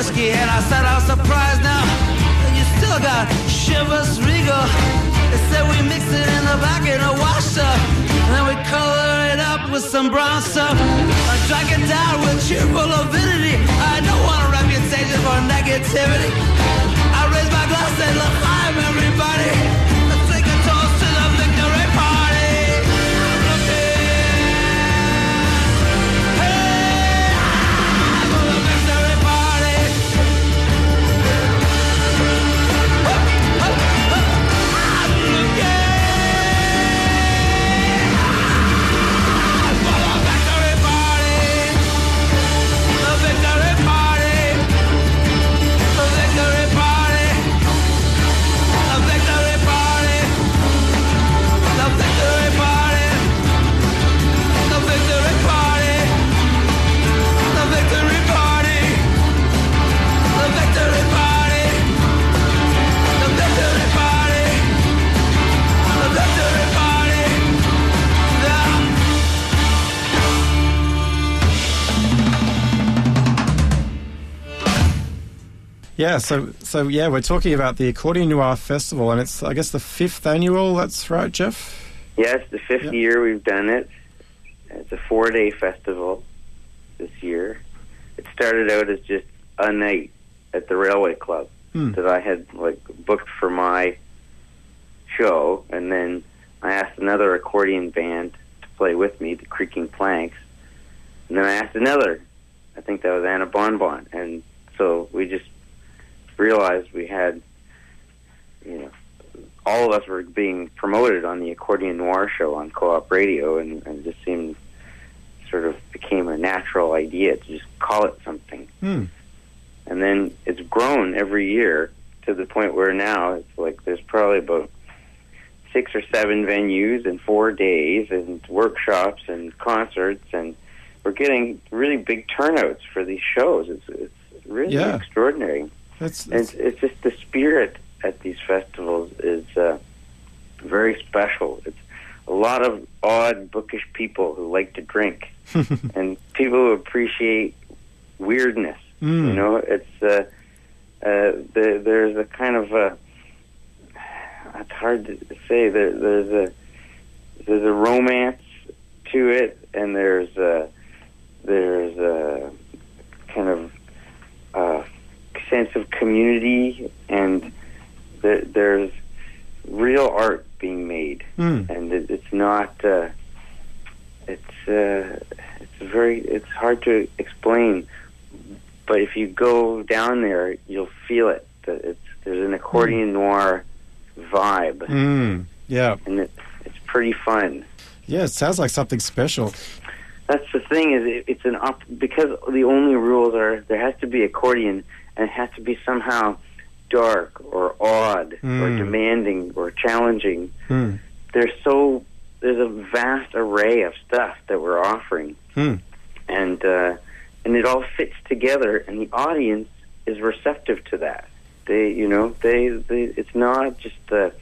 whiskey, and I said I was surprised now. You still got Chivas Regal. They said we mix it in the back in a wash tub, and then we color it up with some brown stuff. I drank it down with cheerful avidity. I don't want a reputation for negativity. I raise my glass and look high, everybody. Let's take a toast to the victory party. Yeah, so yeah, we're talking about the Accordion Noir Festival, and it's, I guess, the 5th annual. That's right, Jeff? Yes, the 5th year we've done it. It's a 4-day festival this year. It started out as just a night at the Railway Club that I had booked for my show, and then I asked another accordion band to play with me, the Creaking Planks, and then I asked another. I think that was Anna Bonbon, and so we just realized we had, all of us were being promoted on the Accordion Noir show on Co-op Radio, and it just seemed, sort of became a natural idea to just call it something. And then it's grown every year to the point where now it's like there's probably about 6 or 7 venues and 4 days and workshops and concerts, and we're getting really big turnouts for these shows. It's really extraordinary. It's just the spirit at these festivals is very special. It's a lot of odd, bookish people who like to drink and people who appreciate weirdness. It's there's a kind of it's hard to say. There's a romance to it, and there's a kind of sense of community, and there's real art being made, and it's not. It's hard to explain, but if you go down there, you'll feel it. There's an accordion noir vibe. Yeah, and it's pretty fun. Yeah, it sounds like something special. That's the thing, is it's because the only rules are there has to be accordion, and it has to be somehow dark or odd or demanding or challenging. There's a vast array of stuff that we're offering, and it all fits together, and the audience is receptive to that. It's not just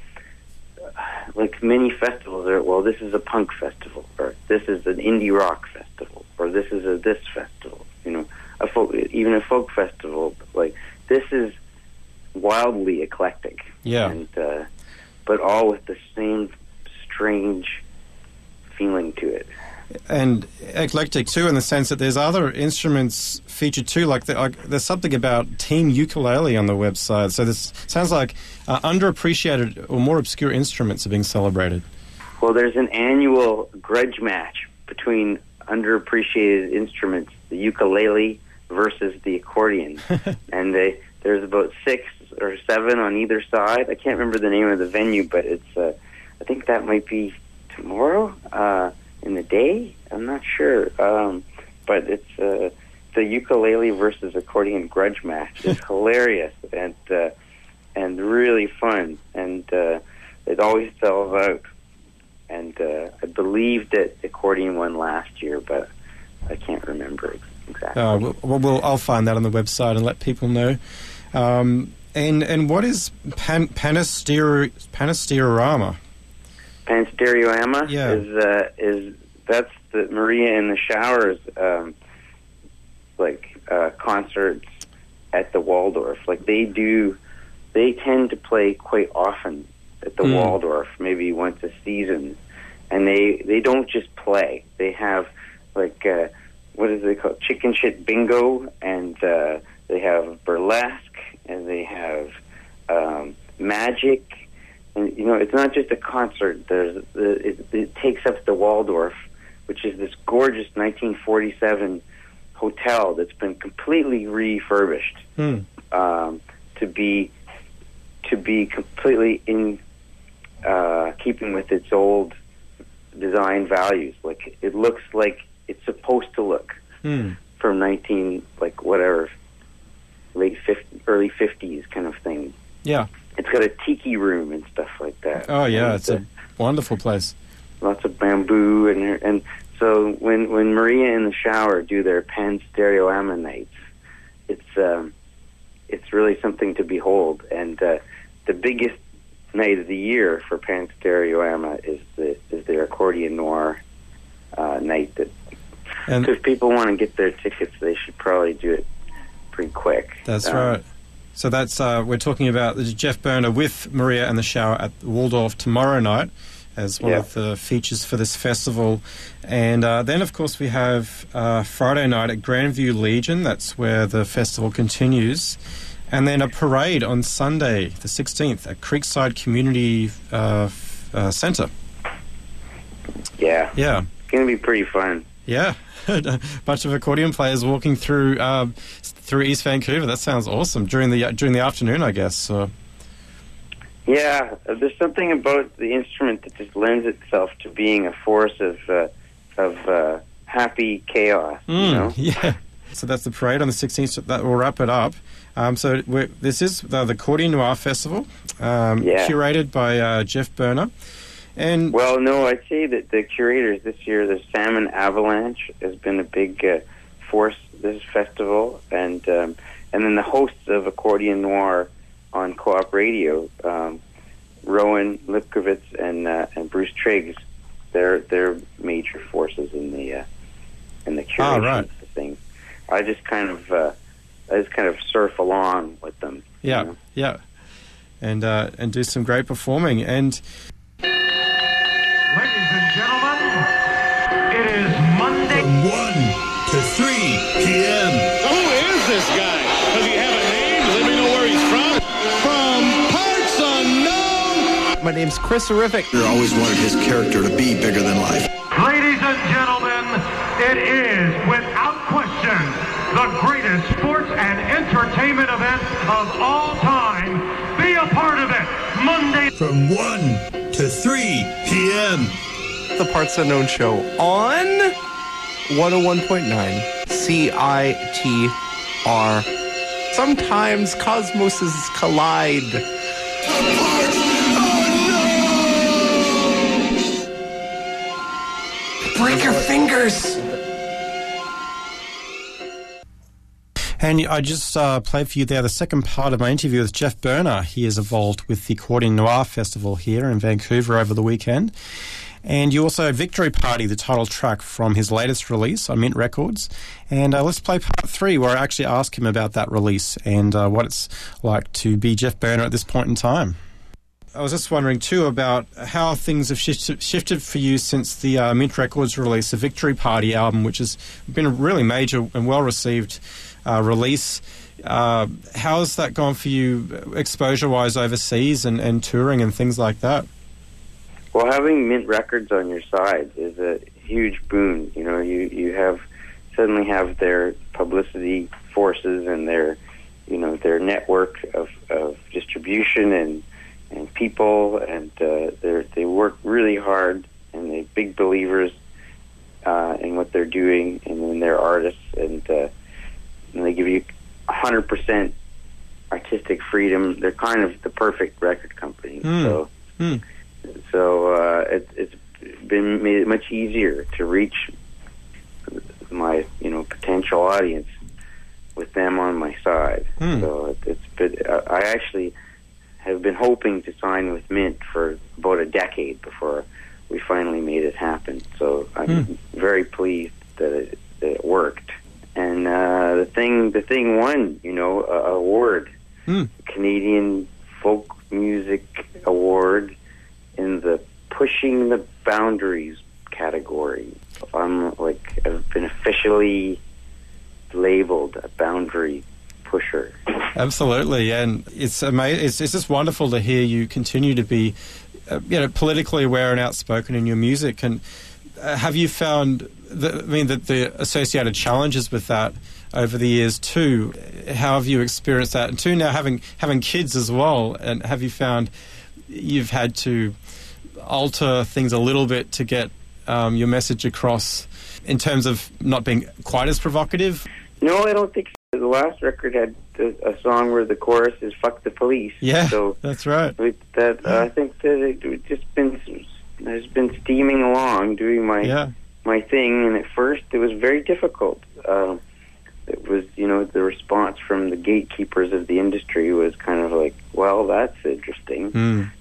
like many festivals are. Well, this is a punk festival, or this is an indie rock festival, or this is this festival. Even a folk festival. Like, this is wildly eclectic. Yeah. And but all with the same strange feeling to it. And eclectic too, in the sense that there's other instruments featured too. Like there's something about team ukulele on the website. So this sounds like underappreciated or more obscure instruments are being celebrated. Well, there's an annual grudge match between underappreciated instruments, the ukulele versus the accordion, and there's about 6 or 7 on either side. I can't remember the name of the venue, but it's I think that might be tomorrow. In the day, I'm not sure, but it's the ukulele versus accordion grudge match. It's hilarious and really fun, and it always sells out. And I believe that accordion won last year, but I can't remember exactly. I'll find that on the website and let people know. And what is Panastereorama? Panastereorama is that's the Maria in the Showers concerts at the Waldorf. Like they tend to play quite often at the Waldorf, maybe once a season, and they don't just play. They have like what is it called, chicken shit bingo, and they have burlesque, and they have magic. And it's not just a concert. It takes up the Waldorf, which is this gorgeous 1947 hotel that's been completely refurbished to be completely in keeping with its old design values. Like it looks like it's supposed to look from early 50s kind of thing. Yeah. It's got a tiki room and stuff like that. Oh yeah, it's a wonderful place. Lots of bamboo and so when Maria and the Shower do their Pan Stereoama nights, it's really something to behold. And the biggest night of the year for Pan Stereoama is their Accordion Noir night. Because people want to get their tickets, they should probably do it pretty quick. That's right. So that's we're talking about Jeff Berner with Maria and the Shower at Waldorf tomorrow night as one of the features for this festival. And then, of course, we have Friday night at Grandview Legion. That's where the festival continues. And then a parade on Sunday, the 16th, at Creekside Community Centre. Yeah. Yeah. It's going to be pretty fun. Yeah. A bunch of accordion players walking through East Vancouver. That sounds awesome. During the afternoon, I guess. So. Yeah, there's something about the instrument that just lends itself to being a force of happy chaos. Yeah. So that's the parade on the 16th. That will wrap it up. So this is the Accordion Noir Festival, curated by Jeff Berner. And well, no, I'd say that the curators this year, the Salmon Avalanche, has been a big force this festival, and then the hosts of Accordion Noir on Co-op Radio, Rowan Lipkovitz and Bruce Triggs, they're major forces in the curation of the thing. I just kind of surf along with them. Yeah, yeah, and do some great performing. And ladies and gentlemen, it is Monday. From 1 to 3 p.m. Who is this guy? Does he have a name? Does anybody know where he's from? From parts unknown. My name's Chris Horrific. I always wanted his character to be bigger than life. Ladies and gentlemen, it is, without question, the greatest sports and entertainment event of all time. Be a part of it. Monday. From 1 to 3 p.m. The Parts Unknown Show on 101.9 CITR. Sometimes cosmoses collide. Break your fingers! And I just played for you there the second part of my interview with Jeff Berner. He is involved with the Accordion Noir Festival here in Vancouver over the weekend. And you also had Victory Party, the title track from his latest release on Mint Records. And let's play part 3, where I actually ask him about that release and what it's like to be Jeff Berner at this point in time. I was just wondering, too, about how things have shifted for you since the Mint Records release, the Victory Party album, which has been a really major and well-received release. How's that gone for you exposure-wise overseas and touring and things like that? Well, having Mint Records on your side is a huge boon. You know, you suddenly have their publicity forces and their network of distribution and people, and they work really hard, and they're big believers in what they're doing and in their artists, and they give you 100% artistic freedom. They're kind of the perfect record company. So it's been made it much easier to reach my potential audience with them on my side. So it's been I actually have been hoping to sign with Mint for about a decade before we finally made it happen. So I'm very pleased that it worked, And the thing won, a award, Canadian Folk Music Award in the Pushing the Boundaries category. I've been officially labeled a boundary pusher. Absolutely, and it's amazing. It's just wonderful to hear you continue to be, politically aware and outspoken in your music. And have you found that the associated challenges with that over the years too? How have you experienced that? And too, now having kids as well, and have you found you've had to alter things a little bit to get your message across in terms of not being quite as provocative? No, I don't think so. The last record had a song where the chorus is "fuck the police." Yeah, so that's right. I think that it's been steaming along, doing my thing, and at first it was very difficult. It was, the response from the gatekeepers of the industry was kind of like, "Well, that's interesting,"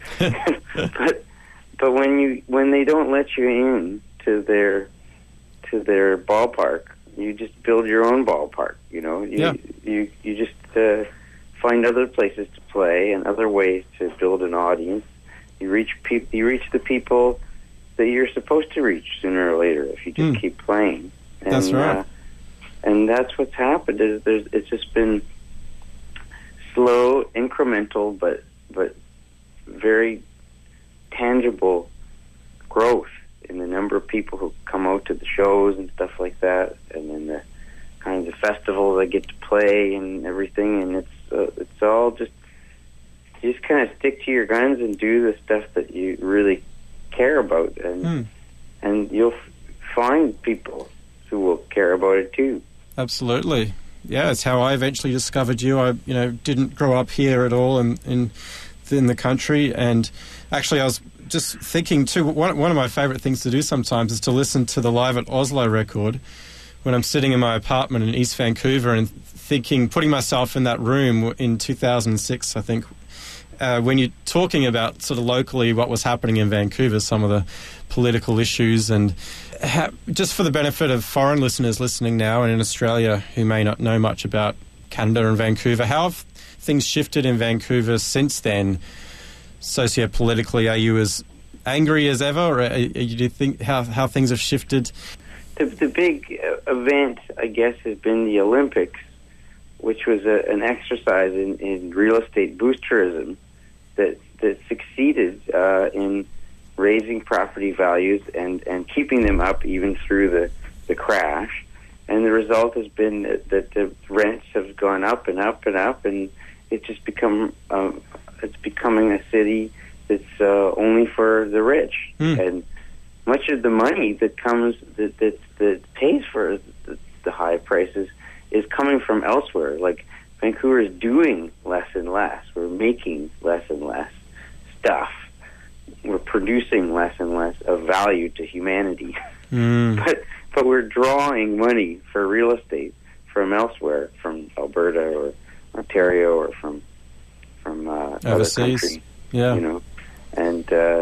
but when they don't let you in to their ballpark, you just build your own ballpark. You just find other places to play and other ways to build an audience. You reach the people that you're supposed to reach sooner or later if you just keep playing. And, that's right. And that's what's happened. It's just been slow, incremental, but very tangible growth in the number of people who come out to the shows and stuff like that, and then the kinds of festivals I get to play and everything. And it's all just you just kind of stick to your guns and do the stuff that you really care about, and you'll find people who will care about it too. Absolutely. Yeah, it's how I eventually discovered you. I, didn't grow up here at all in the country, and actually I was just thinking too, one of my favourite things to do sometimes is to listen to the Live at Oslo record when I'm sitting in my apartment in East Vancouver and putting myself in that room in 2006, I think, when you're talking about sort of locally what was happening in Vancouver, some of the political issues, and just for the benefit of foreign listeners listening now and in Australia who may not know much about Canada and Vancouver, how have things shifted in Vancouver since then? Sociopolitically, are you as angry as ever, or do you think how things have shifted? The big event, I guess, has been the Olympics, which was an exercise in real estate boosterism that succeeded in raising property values and keeping them up even through the crash. And the result has been that the rents have gone up and up and up, and it's just becoming a city that's only for the rich. And much of the money that comes that pays for the high prices is coming from elsewhere. Like Vancouver is doing less and less. We're making less and less stuff. We're producing less and less of value to humanity. But we're drawing money for real estate from elsewhere, from Alberta or Ontario or from other overseas. countries. Yeah. And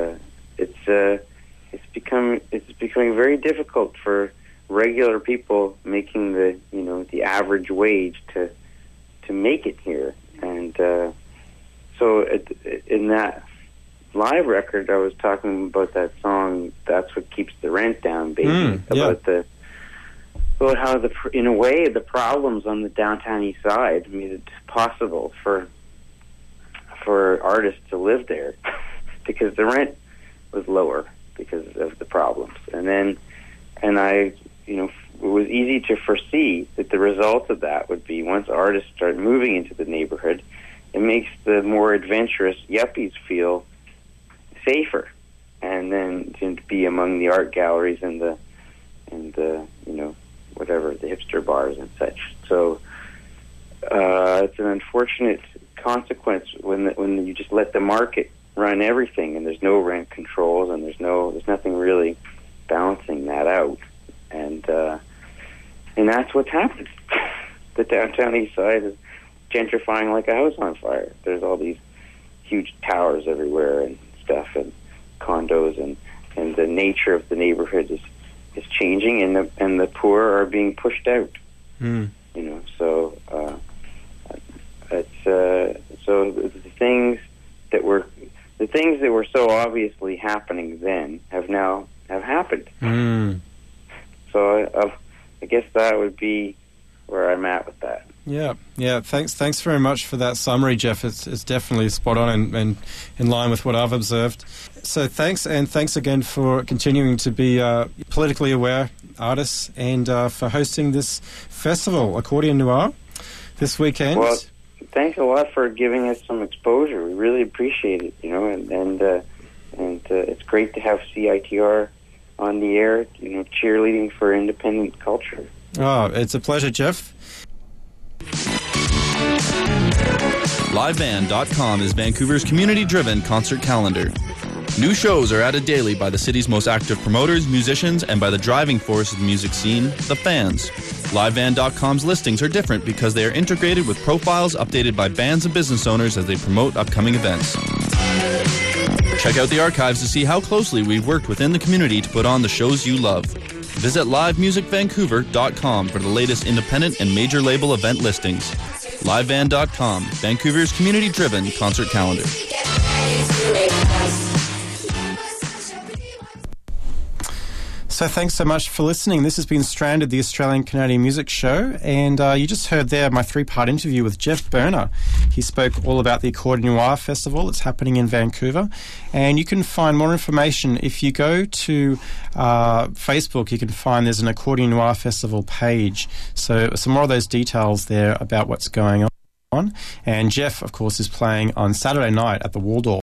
it's becoming very difficult for regular people making the average wage to make it here. And so in that live record, I was talking about that song, "That's What Keeps the Rent Down, Baby," about how in a way the problems on the downtown east side made it possible for artists to live there because the rent was lower because of the problems. And it was easy to foresee that the result of that would be once artists start moving into the neighborhood, it makes the more adventurous yuppies feel safer, and then to be among the art galleries and the whatever, the hipster bars and such. So it's an unfortunate consequence when you just let the market run everything, and there's no rent controls, and there's nothing really balancing that out, and that's what's happened. The downtown east side is gentrifying like a house on fire. There's all these huge towers everywhere and stuff, and condos, and the nature of the neighborhood is changing, and the poor are being pushed out. Mm. You know, so so the things that were so obviously happening then have happened. Mm. So I guess that would be where I'm at with that. Yeah. Thanks very much for that summary, Jeff. It's definitely spot on and in line with what I've observed. So thanks again for continuing to be politically aware artists and for hosting this festival, Accordion Noir, this weekend. Well, thanks a lot for giving us some exposure. We really appreciate it, you know, and it's great to have CITR on the air, you know, cheerleading for independent culture. Oh, it's a pleasure, Jeff. LiveBand.com is Vancouver's community-driven concert calendar. New shows are added daily by the city's most active promoters, musicians, and by the driving force of the music scene, the fans. LiveBand.com's listings are different because they are integrated with profiles updated by bands and business owners as they promote upcoming events. Check out the archives to see how closely we've worked within the community to put on the shows you love. Visit livemusicvancouver.com for the latest independent and major label event listings. LiveBand.com, Vancouver's community-driven concert calendar. So thanks so much for listening. This has been Stranded, the Australian Canadian Music Show, and you just heard there my 3-part interview with Jeff Berner. He spoke all about the Accordion Noir Festival. It's happening in Vancouver, and you can find more information if you go to Facebook. You can find there's an Accordion Noir Festival page. So some more of those details there about what's going on. And Jeff, of course, is playing on Saturday night at the Waldorf.